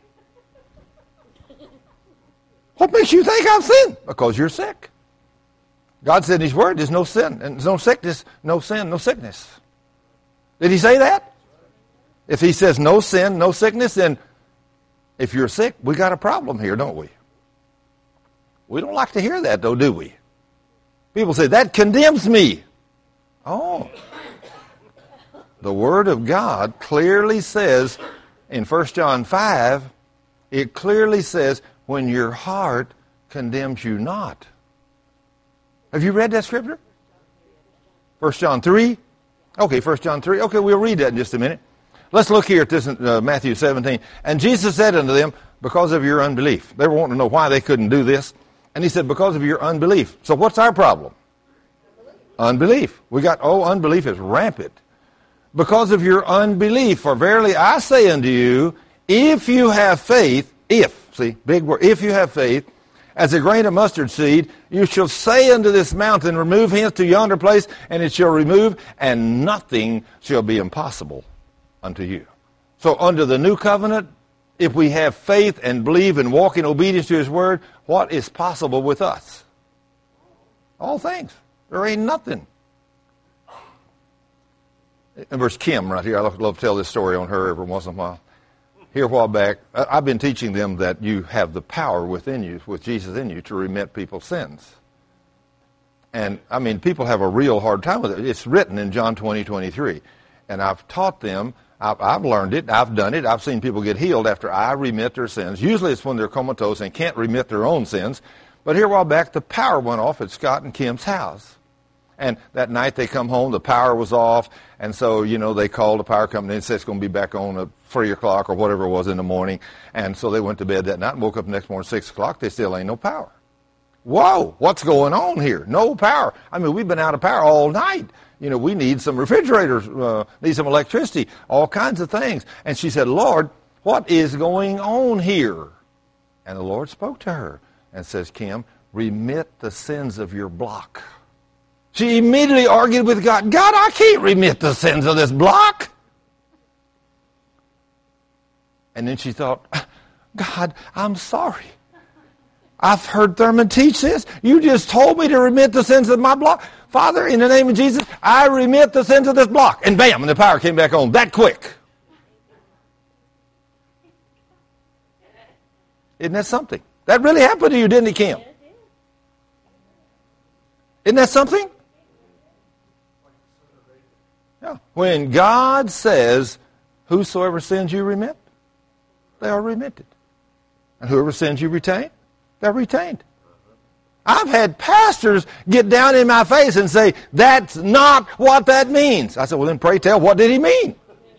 What makes you think I've sinned? Because you're sick. God said in his word, there's no sin, and there's no sickness, no sin, no sickness. Did he say that? If he says no sin, no sickness, then if you're sick, we got a problem here, don't we? We don't like to hear that, though, do we? People say, that condemns me. Oh. The Word of God clearly says in 1 John 5, it clearly says, when your heart condemns you not. Have you read that scripture? 1 John 3? Okay, 1 John 3. Okay, we'll read that in just a minute. Let's look here at this in Matthew 17. And Jesus said unto them, because of your unbelief. They were wanting to know why they couldn't do this. And he said, because of your unbelief. So what's our problem? Unbelief. Unbelief is rampant. Because of your unbelief. For verily I say unto you, if you have faith, big word, if you have faith, as a grain of mustard seed, you shall say unto this mountain, remove hence to yonder place, and it shall remove, and nothing shall be impossible unto you. So under the new covenant, if we have faith and believe and walk in obedience to his word, what is possible with us? All things. There ain't nothing. And there's Kim right here. I love to tell this story on her every once in a while. Here a while back, I've been teaching them that you have the power within you, with Jesus in you, to remit people's sins. And, people have a real hard time with it. It's written in John 20:23. And I've taught them, I've learned it, I've done it, I've seen people get healed after I remit their sins. Usually it's when they're comatose and can't remit their own sins. But here a while back, the power went off at Scott and Kim's house. And that night they come home, the power was off, and so, they called the power company and said it's going to be back on at 3 o'clock or whatever it was in the morning. And so they went to bed that night and woke up the next morning at 6 o'clock. They still ain't no power. Whoa, what's going on here? No power. We've been out of power all night. We need some refrigerators, need some electricity, all kinds of things. And she said, Lord, what is going on here? And the Lord spoke to her and says, Kim, remit the sins of your block. She immediately argued with God. God, I can't remit the sins of this block. And then she thought, God, I'm sorry. I've heard Thurman teach this. You just told me to remit the sins of my block. Father, in the name of Jesus, I remit the sins of this block. And bam, and the power came back on that quick. Isn't that something? That really happened to you, didn't it, Kim? Isn't that something? Yeah. When God says, whosoever sins you remit, they are remitted. And whoever sins you retain, they're retained. I've had pastors get down in my face and say, that's not what that means. I said, well, then pray tell, what did he mean?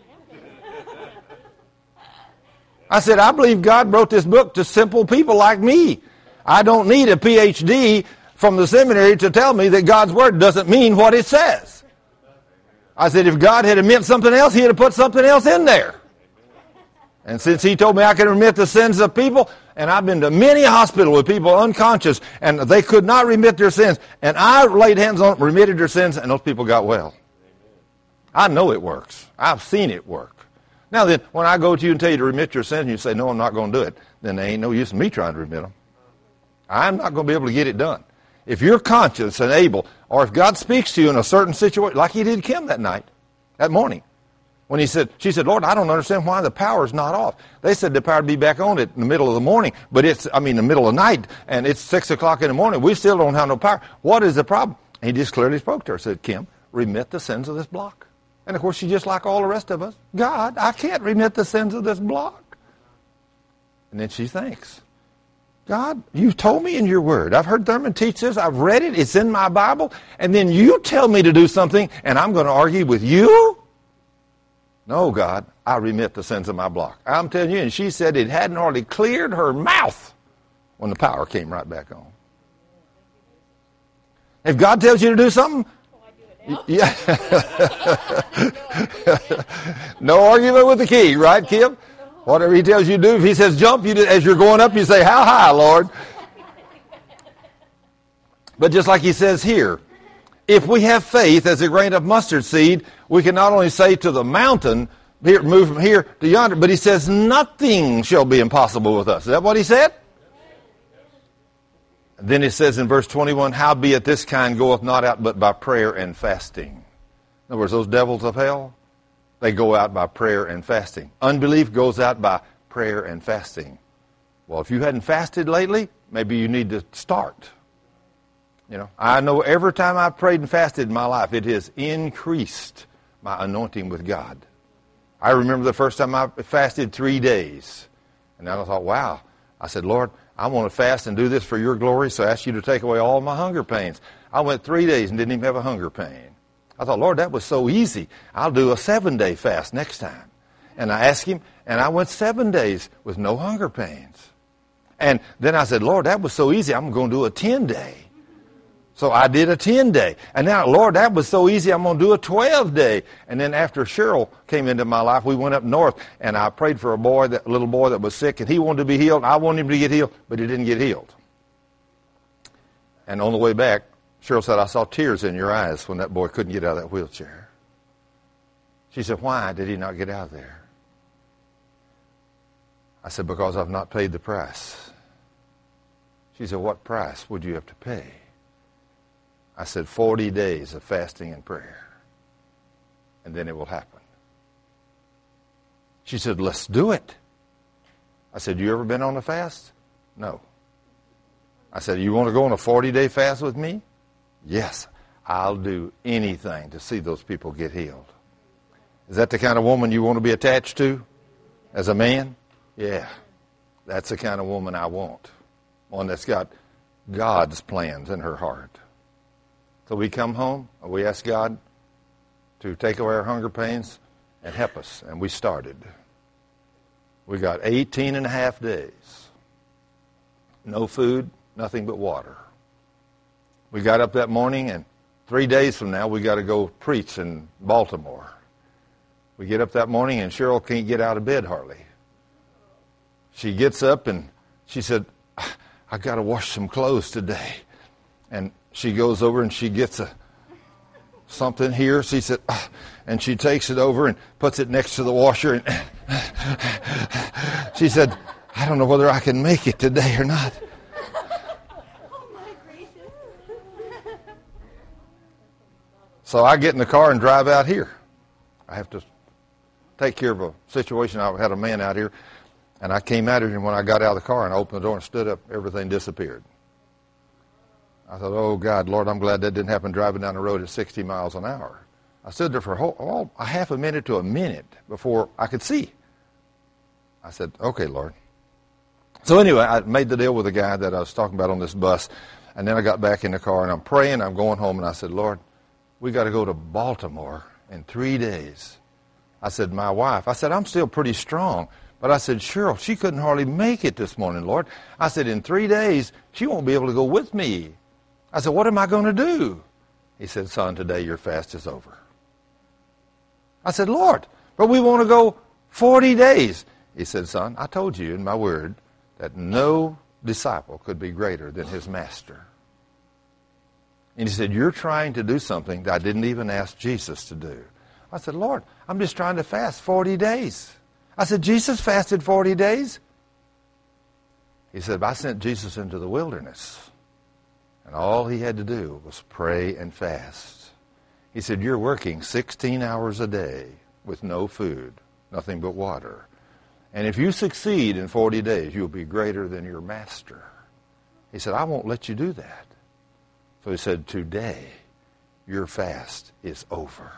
I said, I believe God wrote this book to simple people like me. I don't need a PhD from the seminary to tell me that God's word doesn't mean what it says. I said, if God had meant something else, he'd have put something else in there. And since he told me I can remit the sins of people, and I've been to many hospitals with people unconscious, and they could not remit their sins, and I laid hands on them, remitted their sins, and those people got well. I know it works. I've seen it work. Now then, when I go to you and tell you to remit your sins, and you say, no, I'm not going to do it, then there ain't no use in me trying to remit them. I'm not going to be able to get it done. If you're conscious and able, or if God speaks to you in a certain situation, like he did Kim that morning, when she said, Lord, I don't understand why the power's not off. They said the power would be back on in the middle of the morning, but the middle of the night, and it's 6 o'clock in the morning. We still don't have no power. What is the problem? He just clearly spoke to her, said, Kim, remit the sins of this block. And of course, she's just like all the rest of us. God, I can't remit the sins of this block. And then she thinks, God, you've told me in your word. I've heard Thurman teach this. I've read it. It's in my Bible. And then you tell me to do something, and I'm going to argue with you? No, God, I remit the sins of my block. I'm telling you, and she said it hadn't hardly cleared her mouth when the power came right back on. If God tells you to do something, yeah. No argument with the key, right, Kim? Whatever he tells you to do, if he says jump, as you're going up, you say, how high, Lord? But just like he says here, if we have faith as a grain of mustard seed, we can not only say to the mountain, here, move from here to yonder, but he says nothing shall be impossible with us. Is that what he said? Then it says in verse 21, howbeit this kind goeth not out but by prayer and fasting. In other words, those devils of hell, they go out by prayer and fasting. Unbelief goes out by prayer and fasting. Well, if you hadn't fasted lately, maybe you need to start. I know every time I've prayed and fasted in my life, it has increased my anointing with God. I remember the first time I fasted 3 days. And then I thought, wow. I said, Lord, I want to fast and do this for your glory, so I ask you to take away all my hunger pains. I went 3 days and didn't even have a hunger pain. I thought, Lord, that was so easy. I'll do a 7-day fast next time. And I asked him, and I went 7 days with no hunger pains. And then I said, Lord, that was so easy. I'm going to do a 10-day. So I did a 10-day. And now, Lord, that was so easy. I'm going to do a 12-day. And then after Cheryl came into my life, we went up north, and I prayed for a little boy that was sick, and he wanted to be healed. I wanted him to get healed, but he didn't get healed. And on the way back, Cheryl said, I saw tears in your eyes when that boy couldn't get out of that wheelchair. She said, why did he not get out of there? I said, because I've not paid the price. She said, what price would you have to pay? I said, 40 days of fasting and prayer, and then it will happen. She said, let's do it. I said, you ever been on a fast? No. I said, you want to go on a 40-day fast with me? Yes, I'll do anything to see those people get healed. Is that the kind of woman you want to be attached to as a man? Yeah, that's the kind of woman I want. One that's got God's plans in her heart. So we come home, and we ask God to take away our hunger pains and help us. And we started. We got 18 and a half days. No food, nothing but water. We got up that morning, and 3 days from now, we got to go preach in Baltimore. We get up that morning, and Cheryl can't get out of bed hardly. She gets up, and she said, I got to wash some clothes today. And she goes over, and she gets something here. She said, and she takes it over and puts it next to the washer. And she said, I don't know whether I can make it today or not. So I get in the car and drive out here. I have to take care of a situation. I had a man out here, and I came out here, and when I got out of the car and I opened the door and stood up, everything disappeared. I thought, oh, God, Lord, I'm glad that didn't happen driving down the road at 60 miles an hour. I stood there for a half a minute to a minute before I could see. I said, okay, Lord. So anyway, I made the deal with the guy that I was talking about on this bus, and then I got back in the car, and I'm praying, I'm going home, and I said, Lord, we got to go to Baltimore in 3 days. I said, my wife, I said, I'm still pretty strong. But I said, Cheryl, she couldn't hardly make it this morning, Lord. I said, in 3 days, she won't be able to go with me. I said, what am I going to do? He said, son, today your fast is over. I said, Lord, but we want to go 40 days. He said, son, I told you in my word that no disciple could be greater than his master. And he said, you're trying to do something that I didn't even ask Jesus to do. I said, Lord, I'm just trying to fast 40 days. I said, Jesus fasted 40 days. He said, I sent Jesus into the wilderness, and all he had to do was pray and fast. He said, you're working 16 hours a day with no food, nothing but water. And if you succeed in 40 days, you'll be greater than your master. He said, I won't let you do that. So he said, today, your fast is over.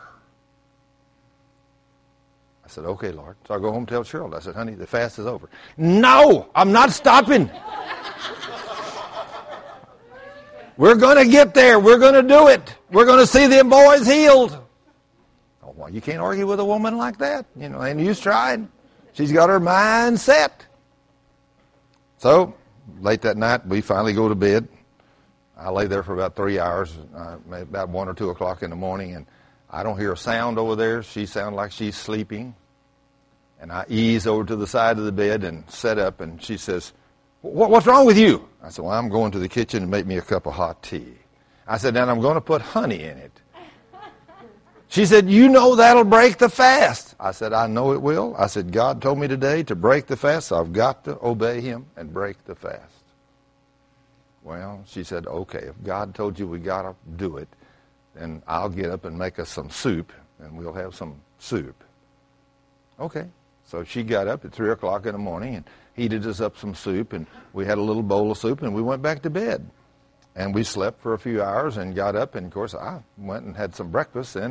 I said, okay, Lord. So I go home and tell Cheryl. I said, honey, the fast is over. No, I'm not stopping. We're going to get there. We're going to do it. We're going to see them boys healed. Oh, well, you can't argue with a woman like that. You know, and you've tried. She's got her mind set. So, late that night, we finally go to bed. I lay there for about 3 hours, about 1 or 2 o'clock in the morning, and I don't hear a sound over there. She sounds like she's sleeping. And I ease over to the side of the bed and set up, and she says, what's wrong with you? I said, well, I'm going to the kitchen and make me a cup of hot tea. I said, and I'm going to put honey in it. She said, you know that'll break the fast. I said, I know it will. I said, God told me today to break the fast, so I've got to obey him and break the fast. Well, she said, okay, if God told you we got to do it, then I'll get up and make us some soup, and we'll have some soup. Okay. So she got up at 3 o'clock in the morning and heated us up some soup, and we had a little bowl of soup, and we went back to bed. And we slept for a few hours and got up, and, of course, I went and had some breakfast then, and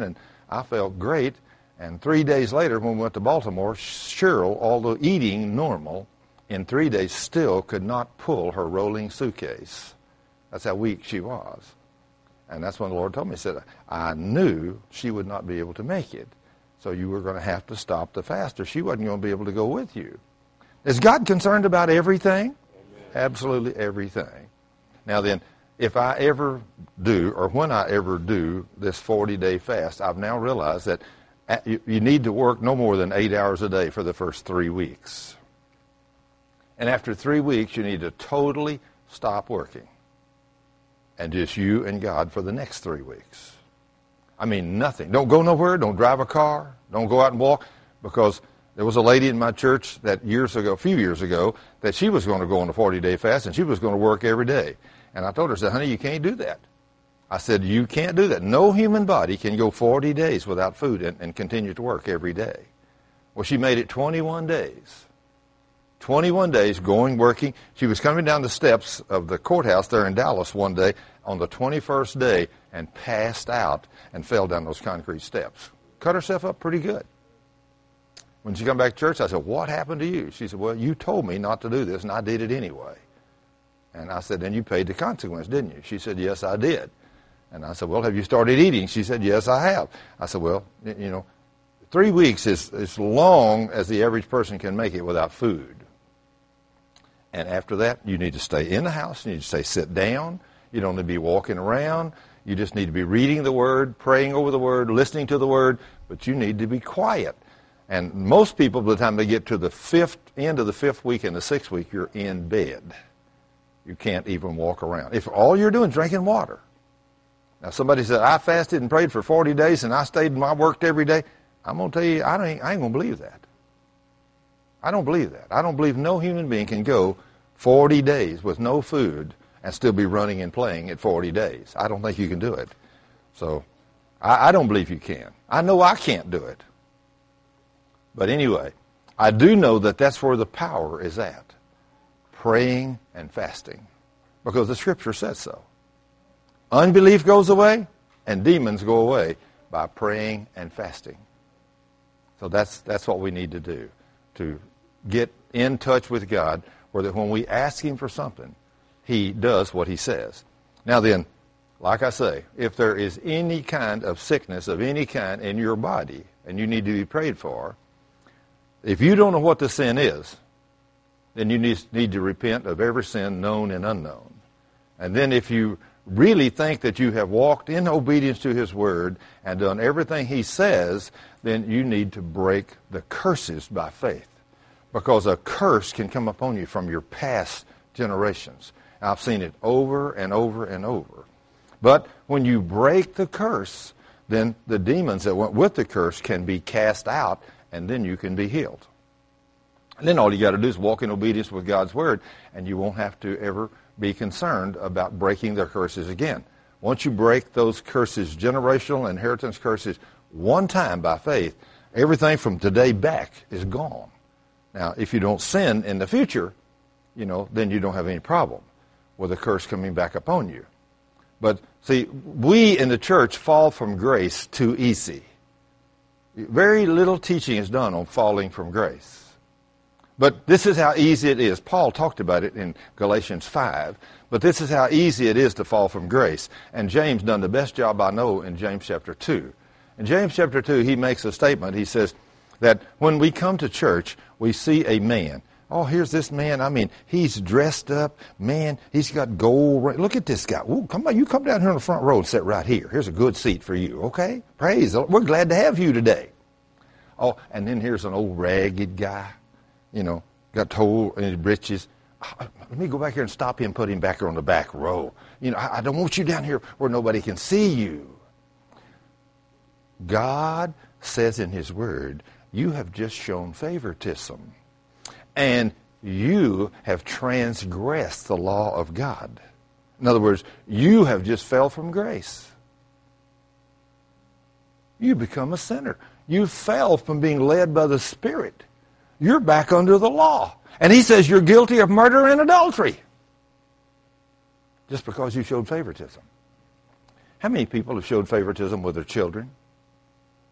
I felt great. And 3 days later, when we went to Baltimore, Cheryl, although eating normal, in 3 days still could not pull her rolling suitcase. That's how weak she was. And that's when the Lord told me, He said, I knew she would not be able to make it. So you were going to have to stop the fast, or she wasn't going to be able to go with you. Is God concerned about everything? Amen. Absolutely everything. Now then, if I ever do, or when I ever do this 40-day fast, I've now realized that you need to work no more than 8 hours a day for the first 3 weeks. And after 3 weeks, you need to totally stop working. And just you and God for the next 3 weeks. I mean, nothing. Don't go nowhere. Don't drive a car. Don't go out and walk. Because there was a lady in my church that a few years ago, that she was going to go on a 40-day fast, and she was going to work every day. And I told her, I said, honey, you can't do that. I said, you can't do that. No human body can go 40 days without food and continue to work every day. Well, she made it 21 days. 21 days going, working. She was coming down the steps of the courthouse there in Dallas one day on the 21st day and passed out and fell down those concrete steps. Cut herself up pretty good. When she come back to church, I said, what happened to you? She said, well, you told me not to do this, and I did it anyway. And I said, then you paid the consequence, didn't you? She said, yes, I did. And I said, well, have you started eating? She said, yes, I have. I said, well, 3 weeks is as long as the average person can make it without food. And after that, you need to stay in the house. You need to stay sit down. You don't need to be walking around. You just need to be reading the Word, praying over the Word, listening to the Word, but you need to be quiet. And most people, by the time they get to the end of the 5th week and the 6th week, you're in bed. You can't even walk around. If all you're doing is drinking water. Now, somebody said, I fasted and prayed for 40 days and I stayed and I worked every day. I'm going to tell you, I ain't going to believe that. I don't believe that. I don't believe no human being can go 40 days with no food and still be running and playing at 40 days. I don't think you can do it. So, I don't believe you can. I know I can't do it. But anyway, I do know that that's where the power is at. Praying and fasting. Because the Scripture says so. Unbelief goes away and demons go away by praying and fasting. So that's what we need to do. To get in touch with God, where that when we ask Him for something, He does what He says. Now then, like I say, if there is any kind of sickness of any kind in your body, and you need to be prayed for, if you don't know what the sin is, then you need to repent of every sin known and unknown. And then if you really think that you have walked in obedience to His Word and done everything He says, then you need to break the curses by faith. Because a curse can come upon you from your past generations. I've seen it over and over and over. But when you break the curse, then the demons that went with the curse can be cast out, and then you can be healed. And then all you got to do is walk in obedience with God's Word, and you won't have to ever be concerned about breaking their curses again. Once you break those curses, generational inheritance curses, one time by faith, everything from today back is gone. Now, if you don't sin in the future, then you don't have any problem with a curse coming back upon you. But, see, we in the church fall from grace too easy. Very little teaching is done on falling from grace. But this is how easy it is. Paul talked about it in Galatians 5. But this is how easy it is to fall from grace. And James done the best job I know in James chapter 2. In James chapter 2, he makes a statement. He says that when we come to church, we see a man. Oh, here's this man. I mean, he's dressed up. Man, he's got gold. Look at this guy. Ooh, come on, you come down here in the front row and sit right here. Here's a good seat for you, okay? Praise the Lord. We're glad to have you today. Oh, and then here's an old ragged guy, got hole in his breeches. Let me go back here and stop him and put him back here on the back row. I don't want you down here where nobody can see you. God says in His Word, you have just shown favoritism. And you have transgressed the law of God. In other words, you have just fell from grace. You become a sinner. You fell from being led by the Spirit. You're back under the law. And He says you're guilty of murder and adultery. Just because you showed favoritism. How many people have showed favoritism with their children?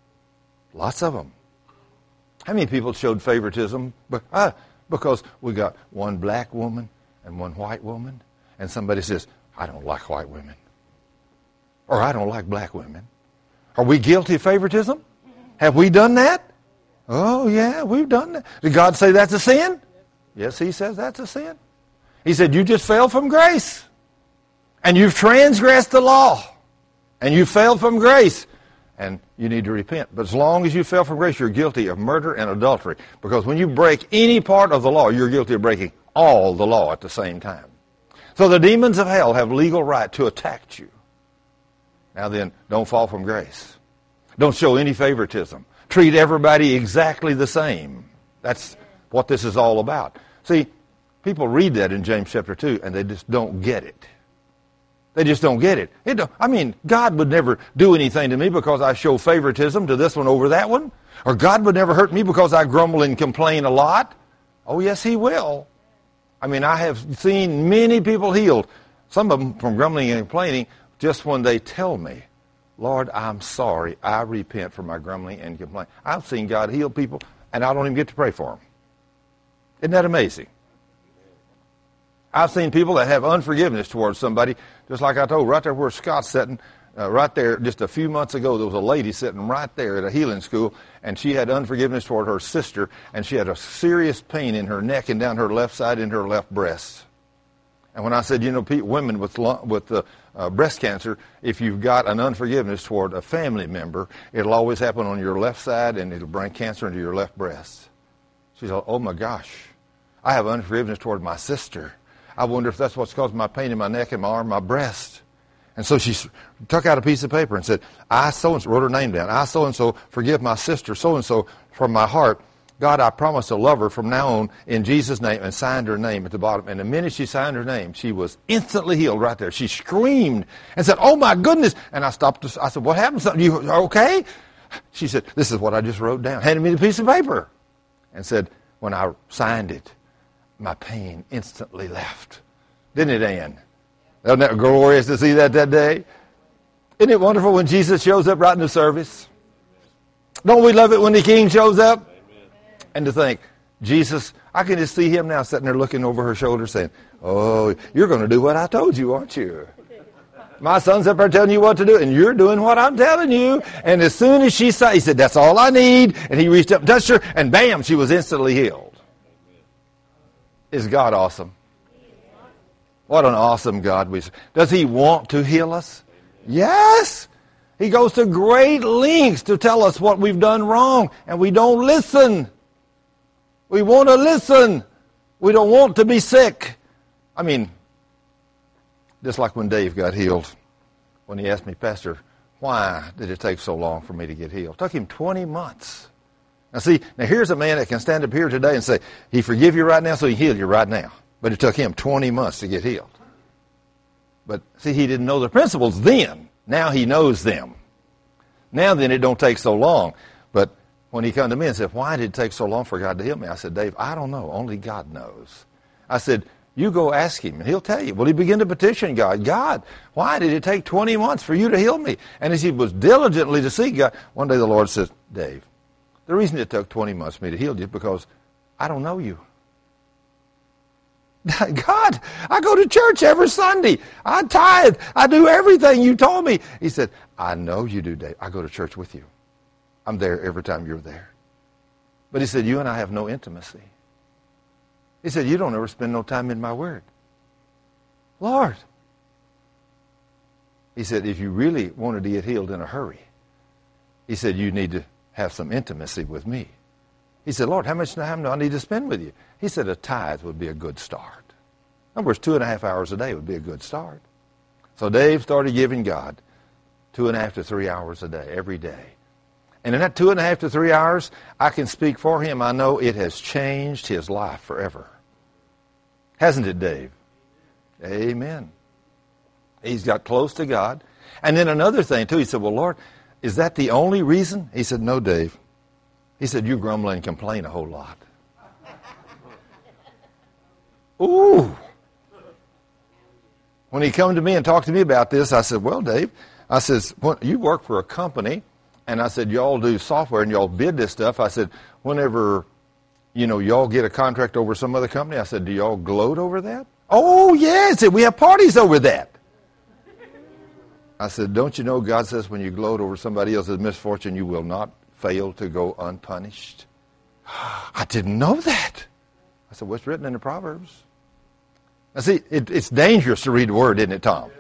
Lots of them. How many people showed favoritism? Because we got one black woman and one white woman, and somebody says, I don't like white women. Or I don't like black women. Are we guilty of favoritism? Have we done that? Oh, yeah, we've done that. Did God say that's a sin? Yes, He says that's a sin. He said, you just fell from grace. And you've transgressed the law. And you fell from grace. And you need to repent. But as long as you fell from grace, you're guilty of murder and adultery. Because when you break any part of the law, you're guilty of breaking all the law at the same time. So the demons of hell have legal right to attack you. Now then, don't fall from grace. Don't show any favoritism. Treat everybody exactly the same. That's what this is all about. See, people read that in James chapter 2, and they just don't get it. They just don't get it. God would never do anything to me because I show favoritism to this one over that one. Or God would never hurt me because I grumble and complain a lot. Oh, yes, He will. I have seen many people healed, some of them from grumbling and complaining, just when they tell me, Lord, I'm sorry, I repent for my grumbling and complaining. I've seen God heal people, and I don't even get to pray for them. Isn't that amazing? I've seen people that have unforgiveness towards somebody, just like I told, right there where Scott's sitting, right there just a few months ago, there was a lady sitting right there at a healing school, and she had unforgiveness toward her sister, and she had a serious pain in her neck and down her left side in her left breast. And when I said, women with breast cancer, if you've got an unforgiveness toward a family member, it'll always happen on your left side, and it'll bring cancer into your left breast. She said, oh my gosh, I have unforgiveness toward my sister. I wonder if that's what's causing my pain in my neck and my arm, my breast. And so she took out a piece of paper and said, I so-and-so, wrote her name down, I so-and-so forgive my sister so-and-so from my heart. God, I promise to love her from now on in Jesus' name, and signed her name at the bottom. And the minute she signed her name, she was instantly healed right there. She screamed and said, oh my goodness. And I stopped. I said, what happened? You okay? She said, this is what I just wrote down. Handed me the piece of paper and said, when I signed it, my pain instantly left. Didn't it, Ann? Wasn't that glorious to see that day? Isn't it wonderful when Jesus shows up right in the service? Don't we love it when the King shows up? And to think, Jesus, I can just see Him now sitting there looking over her shoulder saying, oh, you're going to do what I told you, aren't you? My son's up there telling you what to do, and you're doing what I'm telling you. And as soon as she said, He said, that's all I need. And He reached up and touched her, and bam, she was instantly healed. Is God awesome? What an awesome God we serve. Does He want to heal us? Yes. He goes to great lengths to tell us what we've done wrong, and we don't listen. We want to listen. We don't want to be sick. Just like when Dave got healed, when he asked me, Pastor, why did it take so long for me to get healed? It took him 20 months. Now here's a man that can stand up here today and say, He forgive you right now, so He heal you right now. But it took him 20 months to get healed. But see, he didn't know the principles then. Now he knows them. Now then, it don't take so long. But when he come to me and said, why did it take so long for God to heal me? I said, Dave, I don't know. Only God knows. I said, you go ask Him, and He'll tell you. Well, he began to petition God. God, why did it take 20 months for you to heal me? And as he was diligently to seek God, one day the Lord says, Dave, the reason it took 20 months for me to heal you is because I don't know you. God, I go to church every Sunday. I tithe. I do everything you told me. He said, I know you do, Dave. I go to church with you. I'm there every time you're there. But He said, you and I have no intimacy. He said, you don't ever spend no time in my word. Lord. He said, if you really wanted to get healed in a hurry, He said, you need to have some intimacy with me. He said, Lord, how much time do I need to spend with you? He said, a tithe would be a good start. In other words, 2.5 hours a day would be a good start. So Dave started giving God 2.5 to 3 hours a day, every day. And in that 2.5 to 3 hours, I can speak for him. I know it has changed his life forever. Hasn't it, Dave? Amen. He's got close to God. And then another thing, too, he said, well, Lord, is that the only reason? He said, no, Dave. He said, you grumble and complain a whole lot. Ooh. When he come to me and talked to me about this, I said, well, Dave, I says, well, you work for a company, And I said, y'all do software and y'all bid this stuff. I said, whenever, y'all get a contract over some other company, I said, do y'all gloat over that? Oh, yeah. I said, we have parties over that. I said, don't you know God says when you gloat over somebody else's misfortune, you will not fail to go unpunished? I didn't know that. I said, what's written in the Proverbs? Now, see, it's dangerous to read the Word, isn't it, Tom?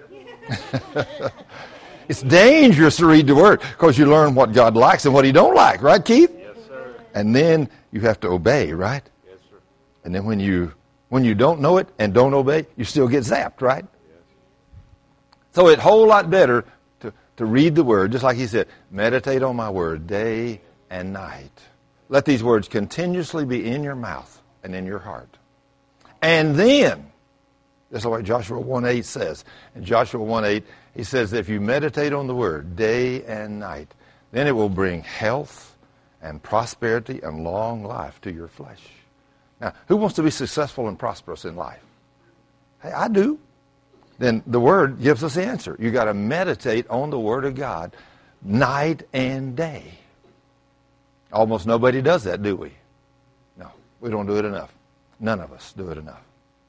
It's dangerous to read the Word because you learn what God likes and what He don't like, right, Keith?
Yes, sir.
And then you have to obey, right?
Yes, sir.
And then when you don't know it and don't obey, you still get zapped, right?
Yes.
So it's a whole lot better to read the Word, just like he said, meditate on my Word day and night. Let these words continuously be in your mouth and in your heart. And then, just like Joshua 1:8 says, in Joshua 1:8, he says, if you meditate on the Word day and night, then it will bring health and prosperity and long life to your flesh. Now, who wants to be successful and prosperous in life? Hey, I do. Then the Word gives us the answer. You got to meditate on the Word of God night and day. Almost nobody does that, do we? No, we don't do it enough. None of us do it enough.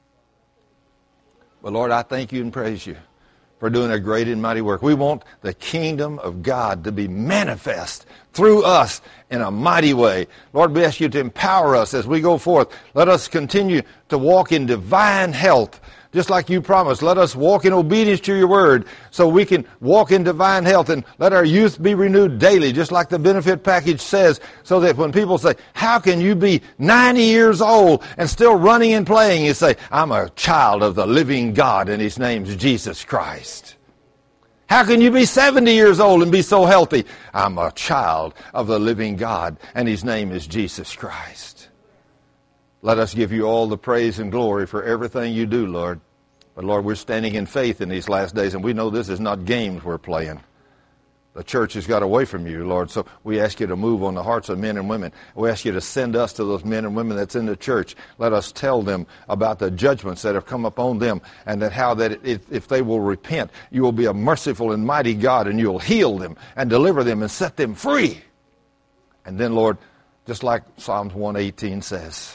But Lord, I thank you and praise you for doing a great and mighty work. We want the kingdom of God to be manifest through us in a mighty way. Lord, we ask you to empower us as we go forth. Let us continue to walk in divine health, just like you promised. Let us walk in obedience to your word so we can walk in divine health, and let our youth be renewed daily, just like the benefit package says, so that when people say, how can you be 90 years old and still running and playing? You say, I'm a child of the living God, and his name's Jesus Christ. How can you be 70 years old and be so healthy? I'm a child of the living God, and his name is Jesus Christ. Let us give you all the praise and glory for everything you do, Lord. But, Lord, we're standing in faith in these last days, and we know this is not games we're playing. The church has got away from you, Lord, so we ask you to move on the hearts of men and women. We ask you to send us to those men and women that's in the church. Let us tell them about the judgments that have come upon them, and that how that if they will repent, you will be a merciful and mighty God, and you'll heal them and deliver them and set them free. And then, Lord, just like Psalms 118 says,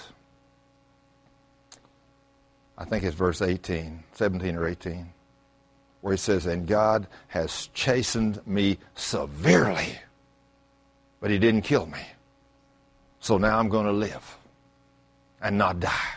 I think it's verse 17 or 18, where he says, and God has chastened me severely, but he didn't kill me. So now I'm going to live and not die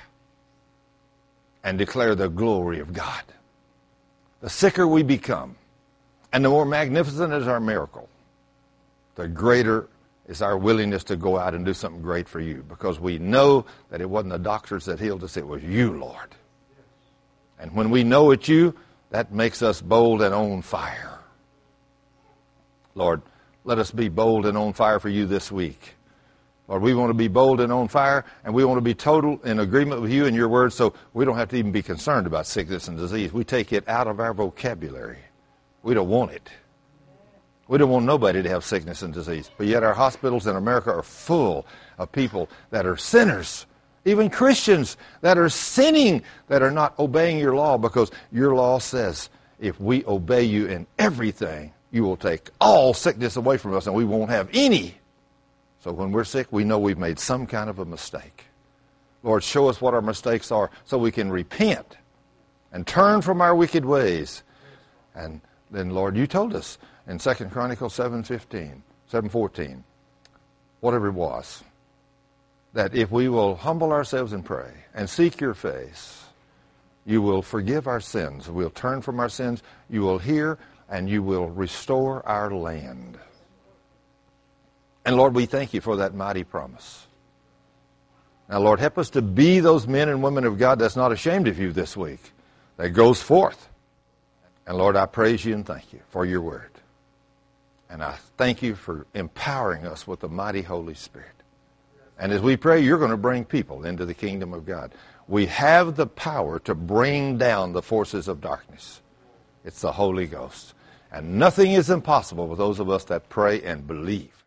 and declare the glory of God. The sicker we become and the more magnificent is our miracle, the greater is our willingness to go out and do something great for you, because we know that it wasn't the doctors that healed us, it was you, Lord. And when we know it's you, that makes us bold and on fire. Lord, let us be bold and on fire for you this week. Lord, we want to be bold and on fire, and we want to be total in agreement with you and your word, so we don't have to even be concerned about sickness and disease. We take it out of our vocabulary. We don't want it. We don't want nobody to have sickness and disease. But yet our hospitals in America are full of people that are sinners, even Christians that are sinning, that are not obeying your law, because your law says if we obey you in everything, you will take all sickness away from us and we won't have any. So when we're sick, we know we've made some kind of a mistake. Lord, show us what our mistakes are so we can repent and turn from our wicked ways. And then, Lord, you told us in 2 Chronicles 7:14, whatever it was, that if we will humble ourselves and pray and seek your face, you will forgive our sins. We'll turn from our sins. You will hear, and you will restore our land. And Lord, we thank you for that mighty promise. Now, Lord, help us to be those men and women of God that's not ashamed of you this week, that goes forth. And Lord, I praise you and thank you for your word. And I thank you for empowering us with the mighty Holy Spirit. And as we pray, you're going to bring people into the kingdom of God. We have the power to bring down the forces of darkness. It's the Holy Ghost. And nothing is impossible with those of us that pray and believe.